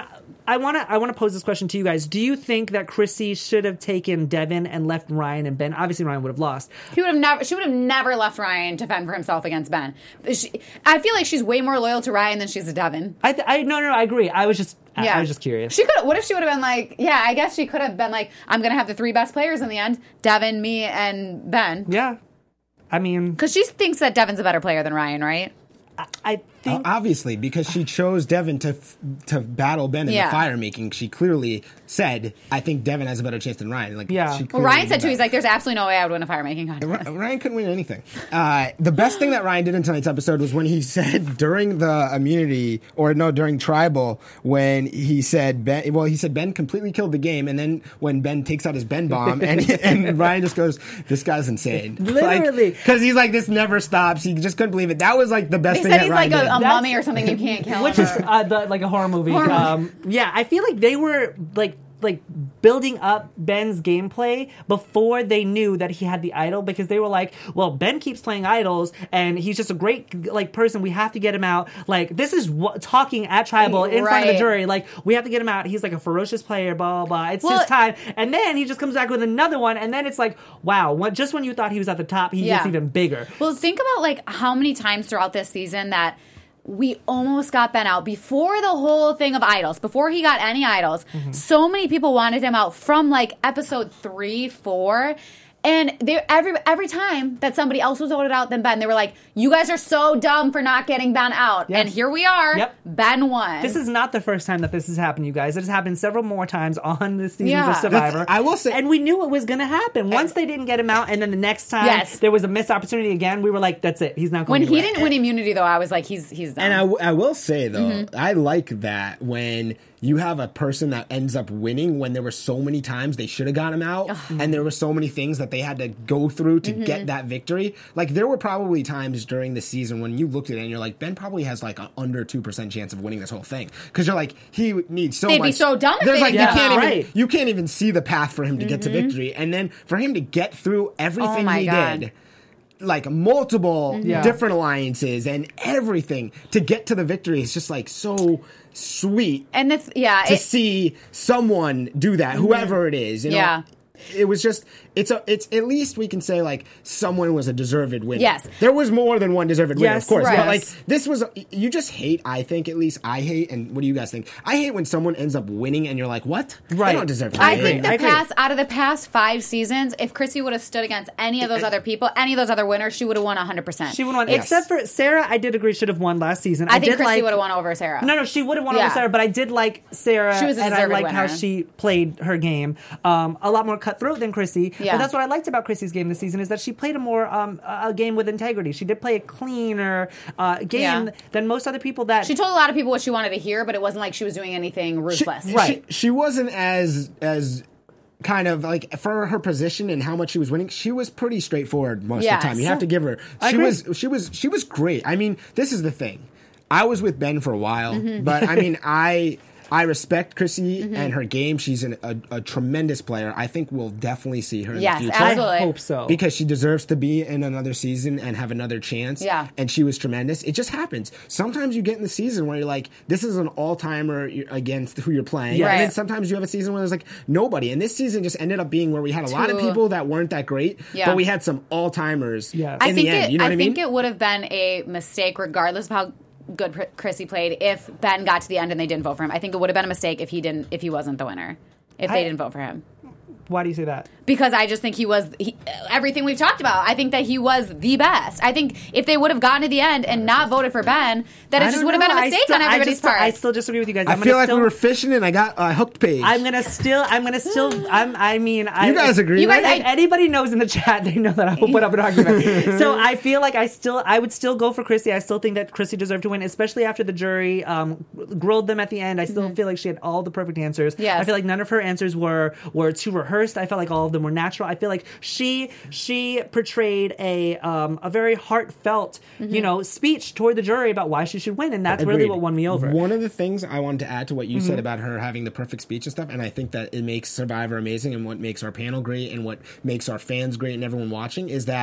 I want to I want to pose this question to you guys. Do you think that Chrissy should have taken Devin and left Ryan and Ben? Obviously, Ryan would have lost. He would have never. She would have never left Ryan to fend for himself against Ben. She, I feel like she's way more loyal to Ryan than she's to Devin. I, th- I no, no, no, I agree. I was just, I, Yeah. I was just curious. She could. What if she would have been like, yeah, I guess she could have been like, I'm gonna have the three best players in the end: Devin, me, and Ben. Yeah, I mean, Because she thinks that Devin's a better player than Ryan, right? I, I think Obviously, because she chose Devin to f- to battle Ben in Yeah. the fire making, she clearly said, "I think Devin has a better chance than Ryan." Like, Yeah. she Well, clearly Ryan knew said too. that. He's like, there's absolutely no way I would win a fire making contest. Ry- Ryan couldn't win anything. Uh, the best thing that Ryan did in tonight's episode was when he said during the immunity, or no, during tribal, when he said Ben. Well, he said Ben completely killed the game, and then when Ben takes out his Ben bomb, and and Ryan just goes, "This guy's insane." Literally. because he's like, "This never stops." He just couldn't believe it. That was like the best They thing said that he's Ryan like a, did. a That's- mummy or something. You can't kill which him. is uh, the, like a horror movie. Horror movie. Um, yeah, I feel like they were like like building up Ben's gameplay before they knew that he had the idol, because they were like, well, Ben keeps playing idols and he's just a great like person. We have to get him out. Like, this is what, talking at tribal in front of the Right. jury. Like, we have to get him out. He's like a ferocious player, blah, blah, blah. It's Well- his time. And then he just comes back with another one. And then it's like, wow, what, just when you thought he was at the top, he Yeah. gets even bigger. Well, think about like how many times throughout this season that we almost got Ben out before the whole thing of idols, before he got any idols. Mm-hmm. So many people wanted him out from like episode three, four. And they every every time that somebody else was voted out than Ben, they were like, "You guys are so dumb for not getting Ben out." Yes. And here we are. Yep. Ben won. This is not the first time that this has happened, you guys. It has happened several more times on the seasons Yeah. of Survivor. I will say- and we knew it was going to happen. Once they didn't get him out, and then the next time Yes. there was a missed opportunity again, we were like, "That's it. He's not going." when he anywhere. didn't win immunity, though, I was like, "He's he's done." And I, w- I will say though, Mm-hmm. I like that when you have a person that ends up winning when there were so many times they should have got him out, and there were so many things that they had to go through to Mm-hmm. get that victory. Like, there were probably times during the season when you looked at it and you're like, Ben probably has like an under two percent chance of winning this whole thing, because you're like, he needs so They'd much. be so dumb if There's they like didn't you can't get him even out. you can't even see the path for him to get to victory, and then for him to get through everything Mm-hmm. Oh my he God. did. Like multiple Yeah. different alliances and everything to get to the victory is just like so sweet and the, yeah, to it, see someone do that, whoever it is. You know? Yeah. It was just it's a it's at least we can say like someone was a deserved winner. Yes. There was more than one deserved winner, Yes, of course. right. But like Yes. this was you just hate, I think, at least I hate, and what do you guys think? I hate when someone ends up winning and you're like, what? Right. They don't deserve to I win. think the I agree. past out of the past five seasons, if Chrissy would have stood against any of those other people, any of those other winners, she would have won one hundred percent. she would have won, Yes. except for Sarah. I did agree should have won last season. I think did Chrissy like, would have won over Sarah. No, no, she would have won Yeah. over Sarah, but I did like Sarah, She was a and I deserved liked how winner. she played her game. Um, a lot more cutthroat than Chrissy. Yeah. But that's what I liked about Chrissy's game this season, is that she played a more um, a game with integrity. She did play a cleaner uh, game Yeah. than most other people that She told a lot of people what she wanted to hear, but it wasn't like she was doing anything She- ruthless. Right. She, she wasn't as as kind of like for her position and how much she was winning. She was pretty straightforward most Yes. of the time. You have to give her. I She agree. was she was she was great. I mean, this is the thing. I was with Ben for a while, Mm-hmm. but I mean, I I respect Chrissy and her game. She's an, a, a tremendous player. I think we'll definitely see her in Yes, the future. absolutely. I hope so. Because she deserves to be in another season and have another chance. Yeah. And she was tremendous. It just happens. Sometimes you get in the season where you're like, this is an all-timer against who you're playing. Right. And then sometimes you have a season where there's like nobody. And this season just ended up being where we had a lot of Two. people that weren't that great, Yeah. but we had some all-timers Yes. in I think the end. it, You know I what I mean? think it would have been a mistake, regardless of how good Pr- Chrissy played, if Ben got to the end and they didn't vote for him. I think it would have been a mistake if he didn't, if he wasn't the winner, if they I- didn't vote for him. Why do you say that? Because I just think he was he, everything we've talked about. I think that he was the best. I think if they would have gotten to the end and not voted for Ben, that it I just don't would have been a know. I mistake still- on I everybody's just- part. I still disagree with you guys. I I'm feel gonna like still, we were fishing and I got a hooked page. I'm gonna still. I'm gonna still. I'm. I mean, I, you guys agree, You guys- right? If anybody knows in the chat, they know that I will put up an argument. So I feel like I still, I would still go for Chrissy. I still think that Chrissy deserved to win, especially after the jury um, grilled them at the end. I still feel like she had all the perfect answers. Yes. I feel like none of her answers were were too rehearsed. I felt like all of them were natural. I feel like she she portrayed a um, a very heartfelt, you know, speech toward the jury about why she should win, and that's really Agreed. what won me over. One of the things I wanted to add to what you Mm-hmm. said about her having the perfect speech and stuff, and I think that it makes Survivor amazing and what makes our panel great and what makes our fans great and everyone watching is that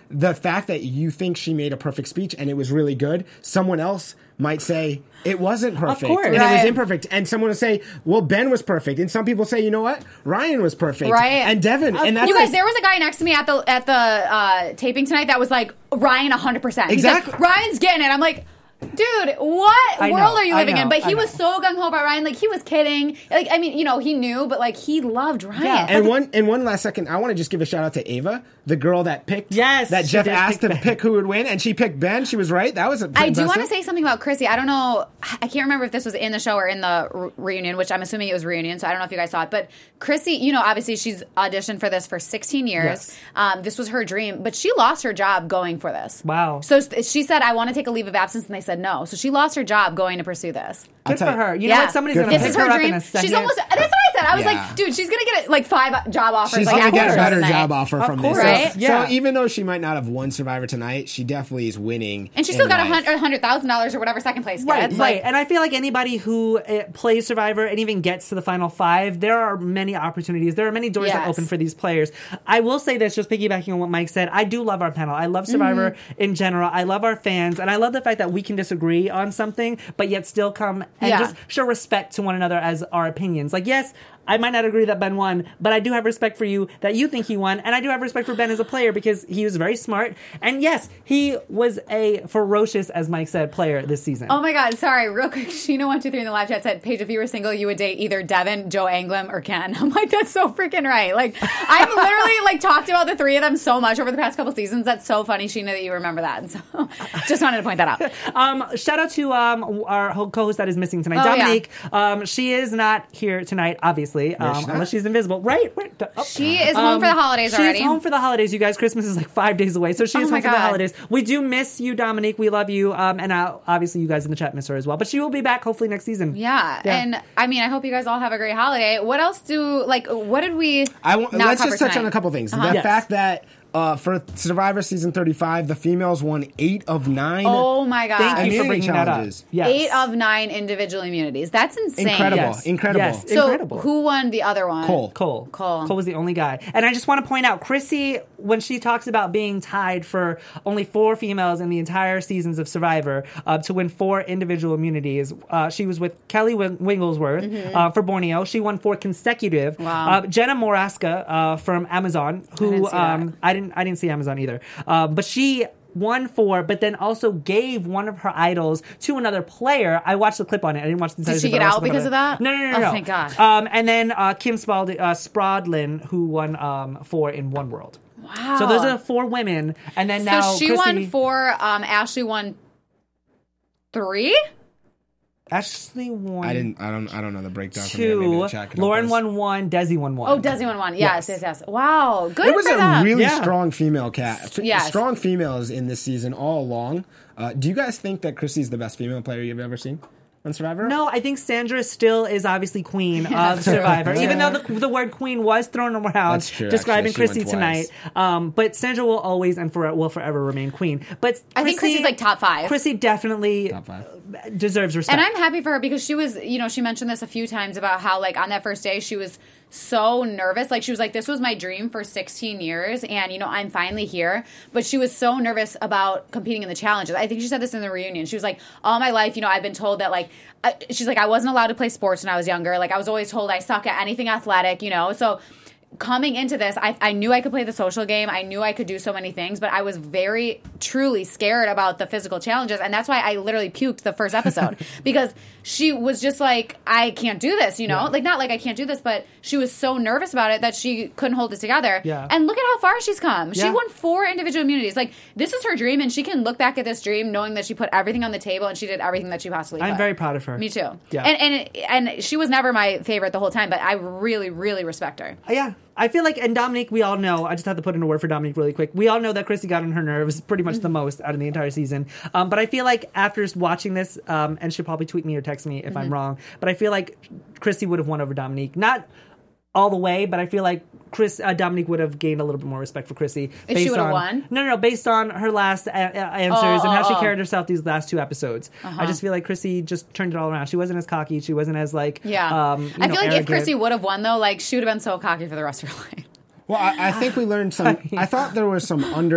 the fact that you think she made a perfect speech and it was really good, someone else might say it wasn't perfect course. and it Right. was imperfect, and someone will say, well, Ben was perfect, and some people say, you know what, Ryan was perfect, Right. and Devin, and that's You guys, like- there was a guy next to me at the at the uh, taping tonight that was like, Ryan one hundred percent. He's Exactly. like, Ryan's getting it. I'm like, dude, what I know, world are you I living know, in? But I he know. was so gung-ho about Ryan. Like, he was kidding. Like, I mean, you know, he knew, but like, he loved Ryan. Yeah. And one and one last second, I want to just give a shout out to Ava, the girl that picked. Yes, that she Jeff did asked pick to Ben. pick who would win, and she picked Ben. She was right. That was a I do want to impressive. say something about Chrissy. I don't know. I can't remember if this was in the show or in the re- reunion, which I'm assuming it was reunion. So I don't know if you guys saw it. But Chrissy, you know, obviously she's auditioned for this for sixteen years. Yes. Um, this was her dream, but she lost her job going for this. Wow. So st- she said, "I want to take a leave of absence," and they said no. So she lost her job going to pursue this. Good for tell you- her. You Yeah. know what? Somebody's Good going to for pick This is her her up in dream. a second. She's almost. That's what I said. I was Yeah. like, dude, she's gonna get like five job offers. She's like, gonna after get a this better tonight. job offer Of from course. this. Right? So, Yeah. so even though she might not have won Survivor tonight, she definitely is winning. And she still in got a life. hundred hundred thousand dollars or whatever second place Right, gets. right. Like, And I feel like anybody who uh, plays Survivor and even gets to the final five, there are many opportunities. There are many doors that Yes. open for these players. I will say this, just piggybacking on what Mike said, I do love our panel. I love Survivor Mm-hmm. in general. I love our fans. And I love the fact that we can disagree on something, but yet still come and Yeah. just show respect to one another as our opinions. Like, yes, I might not agree that Ben won, but I do have respect for you that you think he won, and I do have respect for Ben as a player because he was very smart. And yes, he was a ferocious, as Mike said, player this season. oh my God, sorry, real quick. Sheena one two three in the live chat said, Paige, if you were single, you would date either Devin, Joe Anglem, or Ken. I'm like, that's so freaking right. Like, I've literally like talked about the three of them so much over the past couple seasons. That's so funny, Sheena, that you remember that. And so, just wanted to point that out. Um, shout out to um, our ho- co-host that is missing tonight, Oh, yeah. Dominique. Um, she is not here tonight, obviously, um, she's not? unless she's invisible. Right? Right. Oh. She is home for the holidays she's already. home for the holidays, you guys. Christmas is like five days away, so she Oh is my home for the God. holidays. We do miss you, Dominique. We love you, um, and uh, obviously you guys in the chat miss her as well. But she will be back hopefully next season. Yeah. Yeah. and I mean, I hope you guys all have a great holiday. What else do like? What did we? I want, not let's cover just touch tonight? on a couple things. Uh-huh. The Yes. fact that uh, for Survivor season thirty-five, the females won eight of nine. Oh my God! Thank you for Immunity bringing that up. challenges. Yes. Eight of nine individual immunities. That's insane. Incredible. Yes. Incredible. Yes. So Incredible. who won the other one? Cole. Cole. Cole. Cole was the only guy. And I just want to point out, Chrissy, when she talks about being tied for only four females in the entire seasons of Survivor uh, to win four individual immunities, uh, she was with Kelly Wing- Wigglesworth uh, for Borneo. She won four consecutive. Mm-hmm. Wow. Uh, Jenna Moraska uh, from Amazon, who I didn't see that. um, I didn't I didn't see Amazon either. Uh, but she won four, but then also gave one of her idols to another player. I watched the clip on it. I didn't watch the entire Did she clip, get but I watched out the clip because on of it. that? No, no, no, Oh, no. thank God. Um, and then uh, Kim Spald- uh, Spradlin, who won um, four in One World. Wow. So those are the four women, and then now so she Chrissy, won four. Um, Ashley won three. Ashley won. I didn't. I don't. I don't know the breakdown. From there. Maybe two. the chat can help Lauren us. won one. Desi won one. Oh, Desi won one. Yes, Yes. yes, yes. Wow, good. It was for a them. really Yeah. strong female cast. F- Yes. Strong females in this season all along. Uh, do you guys think that Chrissy's the best female player you've ever seen on Survivor? No, I think Sandra still is obviously queen of Survivor, even though the, the word queen was thrown around That's true, describing actually. She Chrissy went tonight. Um, but Sandra will always and for, will forever remain queen. But I think Chrissy's like top five. Chrissy definitely Top five. deserves respect. And I'm happy for her because she was, you know, she mentioned this a few times about how, like, on that first day, she was so nervous. Like, she was like, this was my dream for sixteen years, and, you know, I'm finally here. But she was so nervous about competing in the challenges. I think she said this in the reunion. She was like, all my life, you know, I've been told that, like, I, she's like, I wasn't allowed to play sports when I was younger. Like, I was always told I suck at anything athletic, you know? So coming into this, I, I knew I could play the social game. I knew I could do so many things, but I was very, truly scared about the physical challenges. And that's why I literally puked the first episode because she was just like, I can't do this, you know? Yeah. Like, not like I can't do this, but she was so nervous about it that she couldn't hold it together. Yeah. And look at how far she's come. She Yeah. won four individual immunities. Like, this is her dream, and she can look back at this dream knowing that she put everything on the table and she did everything that she possibly could. I'm very proud of her. Me too. Yeah. And, and, and she was never my favorite the whole time, but I really, really respect her. Yeah. I feel like, and Dominique, we all know, I just have to put in a word for Dominique really quick. We all know that Chrissy got on her nerves pretty much the most out of the entire season. Um, but I feel like after watching this, um, and she'll probably tweet me or text me if Mm-hmm. I'm wrong, but I feel like Chrissy would have won over Dominique. Not all the way, but I feel like Chris uh, Dominique would have gained a little bit more respect for Chrissy. If she based would have on- won? No, no, no, based on her last a- a- answers Oh, and how oh, she oh. carried herself these last two episodes. I just feel like Chrissy just turned it all around. She wasn't as cocky. She wasn't as like, Yeah. um, you I know, feel like if arrogant. Chrissy would have won, though, like, she would have been so cocky for the rest of her life. Well, I, I think we learned some. I thought there was some under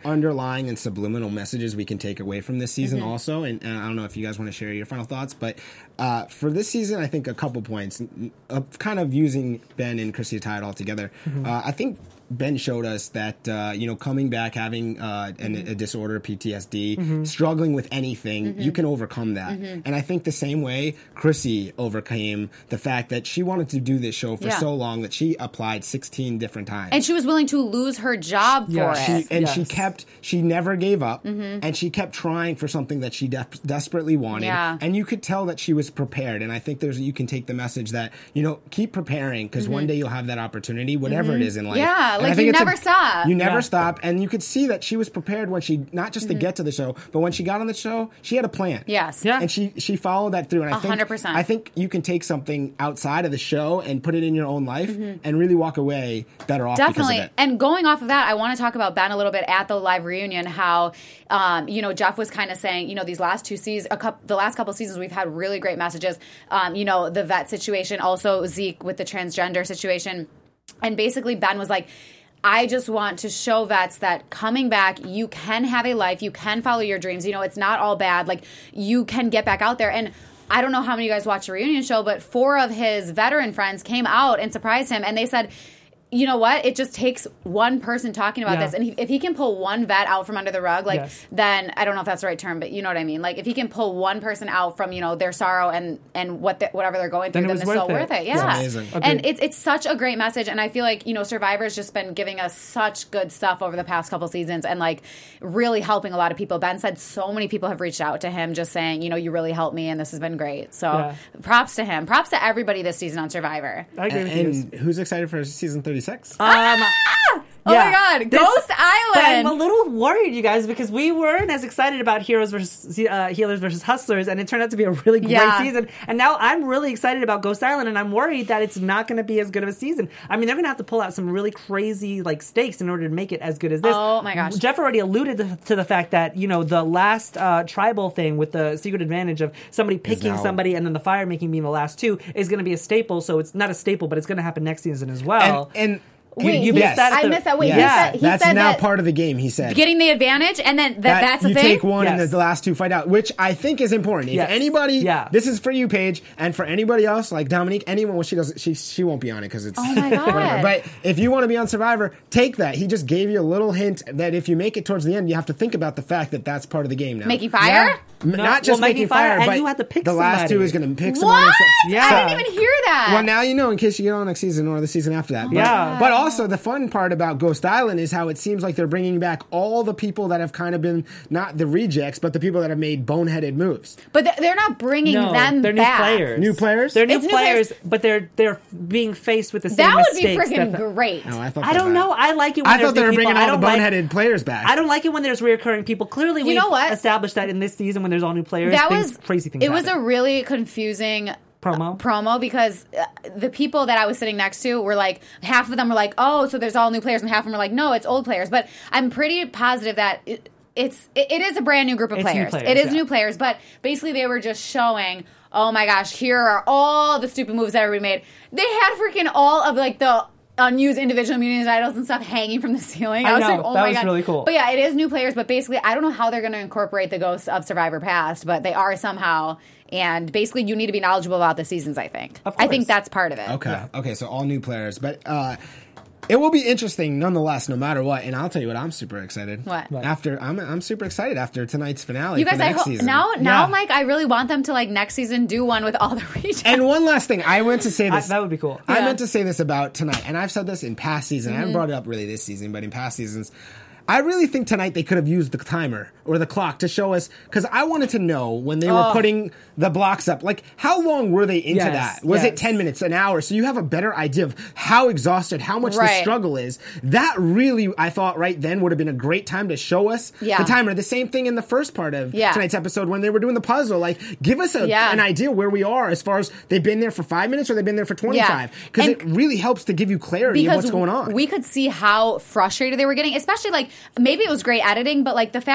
underlying and subliminal messages we can take away from this season Mm-hmm. also. And, and I don't know if you guys want to share your final thoughts, but uh, for this season, I think a couple points of kind of using Ben and Chrissy to tie it all together. Mm-hmm. Uh, I think Ben showed us that, uh, you know, coming back, having uh, an, a disorder, P T S D, Mm-hmm. struggling with anything, Mm-hmm. you can overcome that. And I think the same way Chrissy overcame the fact that she wanted to do this show for Yeah. so long that she applied sixteen different times. And she was willing to lose her job for Yeah, it. She, and Yes. she kept, she never gave up, Mm-hmm. and she kept trying for something that she de- desperately wanted. Yeah. And you could tell that she was prepared. And I think there's, you can take the message that, you know, keep preparing because one day you'll have that opportunity, whatever it is in life. Mm-hmm. Yeah, And I like think you it's a- never stop. You never Yeah. stop. And you could see that she was prepared when she, not just to get to the show, but when she got on the show, she had a plan. Yes. Yeah. And she, she followed that through. And I A think, hundred percent. I think you can take something outside of the show and put it in your own life and really walk away better off because Definitely. of it. And going off of that, I want to talk about Ben a little bit at the live reunion, how, um, you know, Jeff was kind of saying, you know, these last two seasons, a couple, the last couple seasons, we've had really great messages. Um, you know, the vet situation, also Zeke with the transgender situation. And basically Ben was like, I just want to show vets that coming back, you can have a life, you can follow your dreams. You know, it's not all bad. Like, you can get back out there. And I don't know how many of you guys watched the reunion show, but four of his veteran friends came out and surprised him. And they said, you know what? It just takes one person talking about Yeah. this. And he, if he can pull one vet out from under the rug, like, Yes. then I don't know if that's the right term, but you know what I mean? Like, if he can pull one person out from, you know, their sorrow and, and what the, whatever they're going through, Then it then, was it's so worth worth it. it. It's Yeah. amazing. And Agreed. it's, it's such a great message. And I feel like, you know, Survivor's just been giving us such good stuff over the past couple seasons and, like, really helping a lot of people. Ben said so many people have reached out to him just saying, you know, you really helped me and this has been great. So Yeah. props to him. Props to everybody this season on Survivor. I agree And, with you. and who's excited for season thirty-six? Um, Oh yeah. my God, This- Ghost But I'm a Island. little worried, you guys, because we weren't as excited about Heroes versus uh, Healers versus Hustlers, and it turned out to be a really great Yeah. season. And now I'm really excited about Ghost Island, and I'm worried that it's not going to be as good of a season. I mean, they're going to have to pull out some really crazy like stakes in order to make it as good as this. Oh my gosh. Jeff already alluded to, to the fact that you know the last uh, tribal thing with the secret advantage of somebody picking now- somebody and then the fire making being the last two is going to be a staple. So it's not a staple, but it's going to happen next season as well. and, and Wait, you he- missed that at I the- missed that. Wait, yes, he said, he that's said now that part of the game. He said getting the advantage, and then that, that that's a you thing. take one Yes. and the last two fight out, which I think is important. If Yes. anybody, Yeah. this is for you, Paige, and for anybody else, like Dominique, anyone, well, she doesn't, she she won't be on it because it's Oh my God. whatever. But if you want to be on Survivor, take that. He just gave you a little hint that if you make it towards the end, you have to think about the fact that that's part of the game now. Making fire? M- No, not just well, making, making fire, fire, and but you have to pick the last somebody. two is going to pick someone. What? and say- Yeah. I didn't even hear that. Well, now you know in case you get on next season or the season after that. But, Yeah. But also the fun part about Ghost Island is how it seems like they're bringing back all the people that have kind of been not the rejects, but the people that have made boneheaded moves. But they're- they're not bringing No, them they're back. new players. New players? They're new It's new players, players. but they're they're being faced with the same That would be mistakes. freaking that- great. Oh, I thought I that don't bad. know. I like it. When I there's thought they new were people. bringing I all the don't like- boneheaded players back. I don't like it when there's reoccurring people. Clearly, we know what? established that in this season when there's all new players. That things, was crazy things. It was a happen. really confusing Promo? uh, promo because uh, the people that I was sitting next to were like, half of them were like, oh, so there's all new players, and half of them were like, no, it's old players. But I'm pretty positive that it, it's it, it is a brand new group of It's new players. players, It is yeah. new players, but basically they were just showing, oh my gosh, here are all the stupid moves that everybody made. They had freaking all of like the unused individual immunity idols and stuff hanging from the ceiling. I was know, like, oh that my was God. really cool. But yeah, it is new players, but basically I don't know how they're going to incorporate the ghosts of Survivor Past, but they are somehow. And basically you need to be knowledgeable about the seasons, I think. Of I course. think that's part of it. Okay. Okay. So all new players, but uh, it will be interesting nonetheless, no matter what. And I'll tell you what, I'm super excited. What? What? After I'm I'm super excited after tonight's finale. You for guys, the I next hope season. now, now, Yeah. like, I really want them to like next season do one with all the rejects. And one last thing, I went to say I- this. that would be cool. I Yeah. meant to say this about tonight, and I've said this in past seasons. I haven't brought it up really this season, but in past seasons. I really think tonight they could have used the timer or the clock to show us, because I wanted to know when they were Oh. putting the blocks up, like how long were they into Yes, that? Was it yes. ten minutes, an hour? So you have a better idea of how exhausted, how much the Right. struggle is. That really, I thought right then would have been a great time to show us Yeah. the timer. The same thing in the first part of Yeah. tonight's episode when they were doing the puzzle. Like, give us a, Yeah. an idea where we are as far as they've been there for five minutes or they've been there for twenty-five. Because And- it really helps to give you clarity of what's going on. we could see how frustrated they were getting, especially like maybe it was great editing, but like the fact that Ben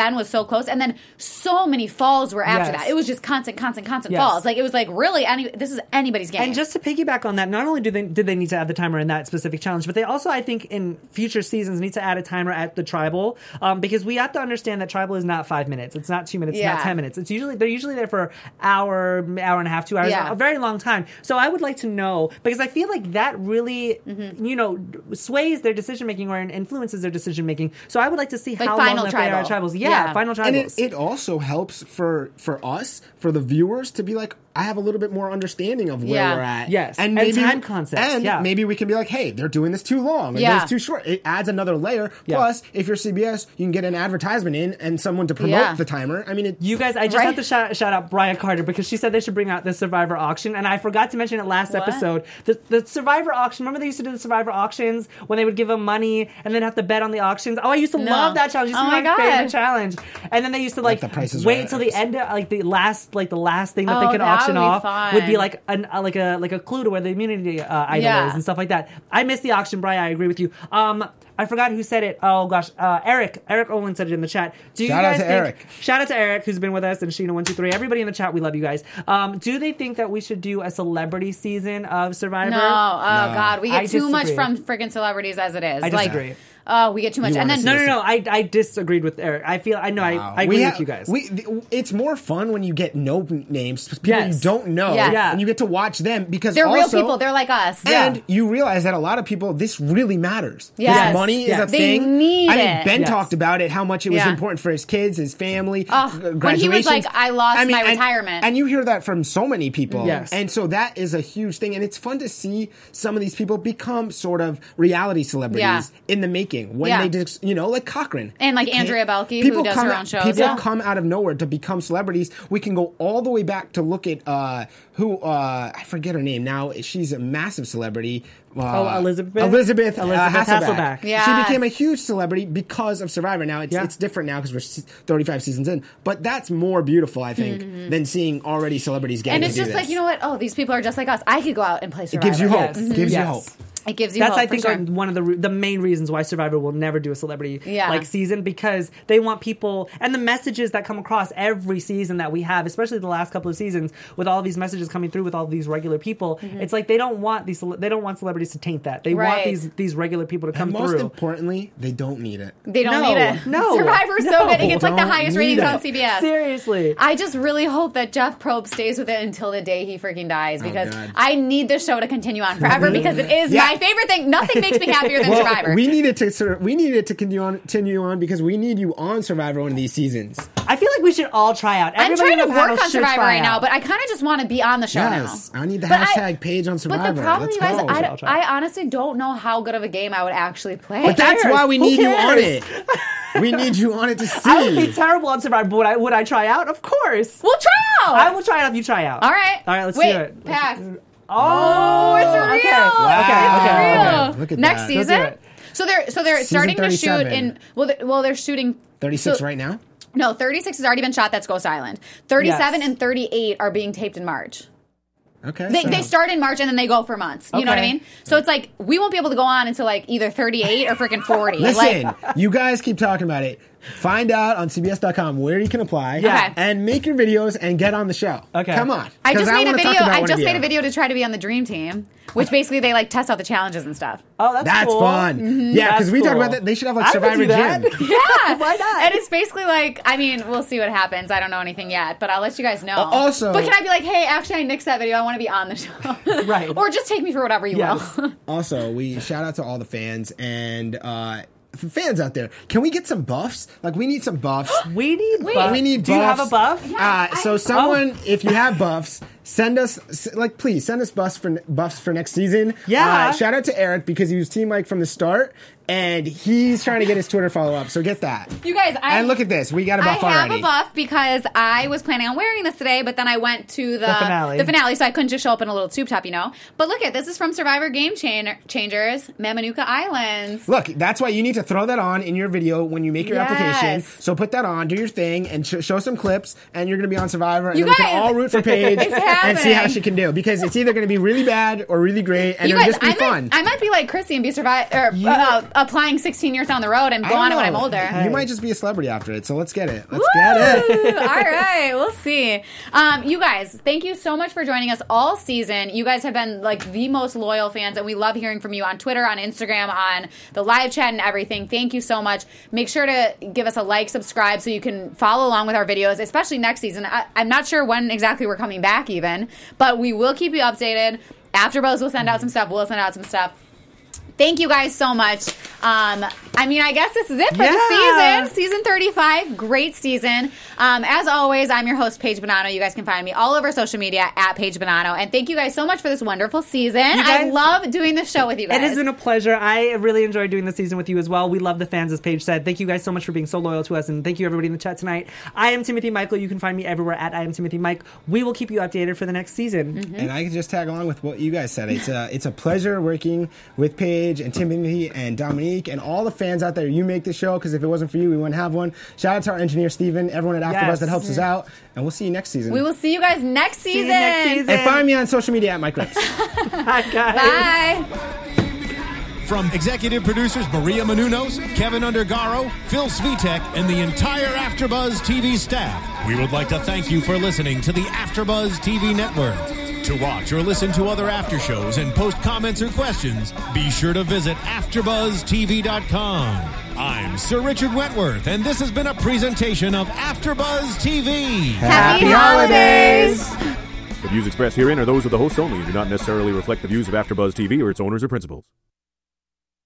Ben was so close, and then so many falls were after Yes. that. It was just constant, constant, constant Yes. falls. Like it was like really any. This is anybody's game. And just to piggyback on that, not only do they did they need to add the timer in that specific challenge, but they also, I think, in future seasons need to add a timer at the tribal, um, because we have to understand that tribal is not five minutes, it's not two minutes, Yeah. it's not ten minutes. It's usually they're usually there for hour, hour and a half, two hours, Yeah. a very long time. So I would like to know, because I feel like that really, Mm-hmm. you know, sways their decision making or influences their decision making. So I would like to see Like how final long that they are at tribal. tribals. Yeah, Yeah. final tribals. And it, it also helps for for us, for the viewers, to be like, I have a little bit more understing of where Yeah. we're at. Yes. And time concepts, And yeah. maybe we can be like, hey, they're doing this too long. Or Yeah. this too short. It adds another layer. Yeah. Plus, if you're C B S, you can get an advertisement in and someone to promote Yeah. the timer. I mean, it, You guys, I just Right. have to shout, shout out Brian Carter because she said they should bring out the Survivor auction, and I forgot to mention it last What? episode. The, the Survivor auction. Remember they used to do the Survivor auctions when they would give them money and then have to bet on the auctions. Oh, I used to No. love that challenge. It used to Oh be my my, God. favorite challenge. And then they used to like, the Price is wait Right until the end, of, like the last, like the last thing that Oh, they could that auction would be off fun. would be like an uh, like a like a clue to where the immunity uh, idol Yeah. is and stuff like that. I missed the auction, Brian. I agree with you. Um, I forgot who said it. Oh gosh, uh, Eric. Eric Olin said it in the chat. Do you Shout out guys to think, Eric. Shout out to Eric, who's been with us, and Sheena one two three. Everybody in the chat, we love you guys. Um, do they think that we should do a celebrity season of Survivor? no, oh god, we get I too much disagree. from freaking celebrities as it is. I like, disagree. oh, we get too much, You and wanna then No, see no, no. I, I disagreed with Eric. I feel I know. I, I agree We with ha- you guys. We, th- it's more fun when you get no names, people Yes. you don't know, Yes. Yeah. and you get to watch them because they're real also- people. They're like us. And Yeah. you realize that a lot of people, this really matters. Yes. This money is Yes. a They thing. need I mean, it. Ben Yes. talked about it, how much it was Yeah. important for his kids, his family, Oh, g- when he was graduations. like, "I lost my and- retirement." And you hear that from so many people. Yes. And so that is a huge thing. And it's fun to see some of these people become sort of reality celebrities Yeah. in the making. When Yeah. they just, you know, like Cochran. And, like, Okay. Andrea Belke, who People does come her out- own shows. People Yeah. come out of nowhere to become celebrities. We can go all the way back to look at uh, who, uh, I forget her name now. She's a massive celebrity. Uh, Oh, Elizabeth? Elizabeth, uh, Elizabeth Hasselbeck. Hasselbeck. Yes. She became a huge celebrity because of Survivor. Now it's Yeah. it's different now because we're s- thirty-five seasons in, but that's more beautiful, I think, than seeing already celebrities getting And to it's do just like, this. you know what? Oh, these people are just like us. I could go out and play It Survivor. gives you hope. Yes. It gives you Yes. hope. It gives you That's hope, I think for are sure. one of the re- the main reasons why Survivor will never do a celebrity Yeah. like season, because they want people, and the messages that come across every season that we have, especially the last couple of seasons, with all these messages coming through with all these regular people. It's like they don't want these cele- they don't want celebrities to taint that. They want Right. these these regular people to come And most through. importantly, they don't need it. They don't No, need it. no, Survivor's no. so good. It gets like the Don't highest need ratings it. on C B S. Seriously. I just really hope that Jeff Probst stays with it until the day he freaking dies, because God. I need this show to continue on forever because it is Yeah. my favorite thing. Nothing makes me happier than Well, Survivor. we need it to sur- we need it to continue on, continue on because we need you on Survivor one of these seasons. I feel like we should all try out. I'm Everybody trying to in the panel work on should Survivor try right now, out. but I kind of just want to be on the show Yes, now. I need the But I- hashtag page on Survivor. But the problem, Let's you guys, go. I, I'll try. I honestly don't know how good of a game I would actually play. But that's cares? why we Who need you on cares? it. We need you on it to see. I would be terrible on Survivor, but would I, would I try out? Of course. We'll try out. I will try out if you try out. All right. All right, let's Wait, do it. Pass. Oh, it's real. Okay. Wow. Okay. It's Okay. real. Okay. Look at Next that. season. Let's do it. So they're so they're Season starting to shoot thirty-seven. in. Well, they're, well, they're shooting thirty-six so- right now. No, thirty-six has already been shot. That's Ghost Island. thirty-seven Yes. and thirty-eight are being taped in March. Okay. They, so- they start in March and then they go for months. You know what I Okay. mean? So it's like we won't be able to go on until like either thirty-eight or freaking forty. Listen, Like, you guys keep talking about it. Find out on C B S dot com where you can apply. Yeah. Okay. And make your videos and get on the show. Okay. Come on. I 'Cause just made a wanna talk video. about I one just of made you. a video to try to be on the Dream Team, which basically they like test out the challenges and stuff. Oh, that's, That's cool. fun. Mm-hmm. Yeah, because That's we talked cool. about that. They should have like I would Survivor do that. Gym. Yeah, Why not? And it's basically like, I mean, we'll see what happens. I don't know anything yet, but I'll let you guys know. also- but can I be like, hey, actually, I nixed that video. I want to be on the show, Right. Or just take me for whatever you Yes. will. Also, we shout out to all the fans and uh, f- fans out there. Can we get some buffs? Like, we need some buffs. We need Wait. buffs. We need Do you have a buffs. buff? Uh, so I- someone, Oh. if you have buffs, send us s- like please send us buffs for buffs for next season. Yeah. Uh, shout out to Eric because he was Team Mike from the start, and he's trying to get his Twitter follow up. So get that. You guys, I And look at this, we got a buff I have already. a buff because I was planning on wearing this today, but then I went to the, The finale. the finale, so I couldn't just show up in a little tube top, you know. But look at this is from Survivor Game Chan- Changers, Mamanuca Islands. Look, that's why you need to throw that on in your video when you make your Yes. application. So put that on, do your thing, and sh- show some clips, and you're going to be on Survivor, and You then we guys, can all root for Paige it's and see how happening. she can do. Because it's either going to be really bad or really great, and You it'll guys, just be I fun. might, I might be like Chrissy and be survive or You- uh, applying sixteen years down the road and I go don't on it when I'm know. older. You might just be a celebrity after it, so let's get it. Let's Woo! get it. All right, we'll see. Um, you guys, thank you so much for joining us all season. You guys have been like the most loyal fans, and we love hearing from you on Twitter, on Instagram, on the live chat and everything. Thank you so much. Make sure to give us a like, subscribe, so you can follow along with our videos, especially next season. I, I'm not sure when exactly we're coming back even, but we will keep you updated. AfterBuzz will send out some stuff. We'll send out some stuff. Thank you guys so much. Um, I mean, I guess this is it for Yeah. the season. Season thirty-five. Great season. Um, as always, I'm your host, Paige Bonanno. You guys can find me all over social media at Paige Bonanno. And thank you guys so much for this wonderful season. I guys- love doing this show with you guys. It has been a pleasure. I really enjoyed doing this season with you as well. We love the fans, as Paige said. Thank you guys so much for being so loyal to us, and thank you everybody in the chat tonight. I am Timothy Michael. You can find me everywhere at I am Timothy Mike. We will keep you updated for the next season. Mm-hmm. And I can just tag along with what you guys said. It's a it's a pleasure working with Paige and Timothy and Dominique and all the fans out there. You make this show, because if it wasn't for you, we wouldn't have one. Shout out to our engineer Steven, everyone at AfterBuzz Yes. that helps us out, and we'll see you next season. We will see you guys next See season. you next season. And find me on social media at Mike Rips. Bye, guys. Bye. From executive producers Maria Menounos, Kevin Undergaro, Phil Svitek, and the entire AfterBuzz T V staff, we would like to thank you for listening to the AfterBuzz T V network. To watch or listen to other after shows and post comments or questions, be sure to visit after buzz T V dot com. I'm Sir Richard Wentworth, and this has been a presentation of AfterBuzz T V. Happy holidays. The views expressed herein are those of the hosts only and do not necessarily reflect the views of AfterBuzz T V or its owners or principals.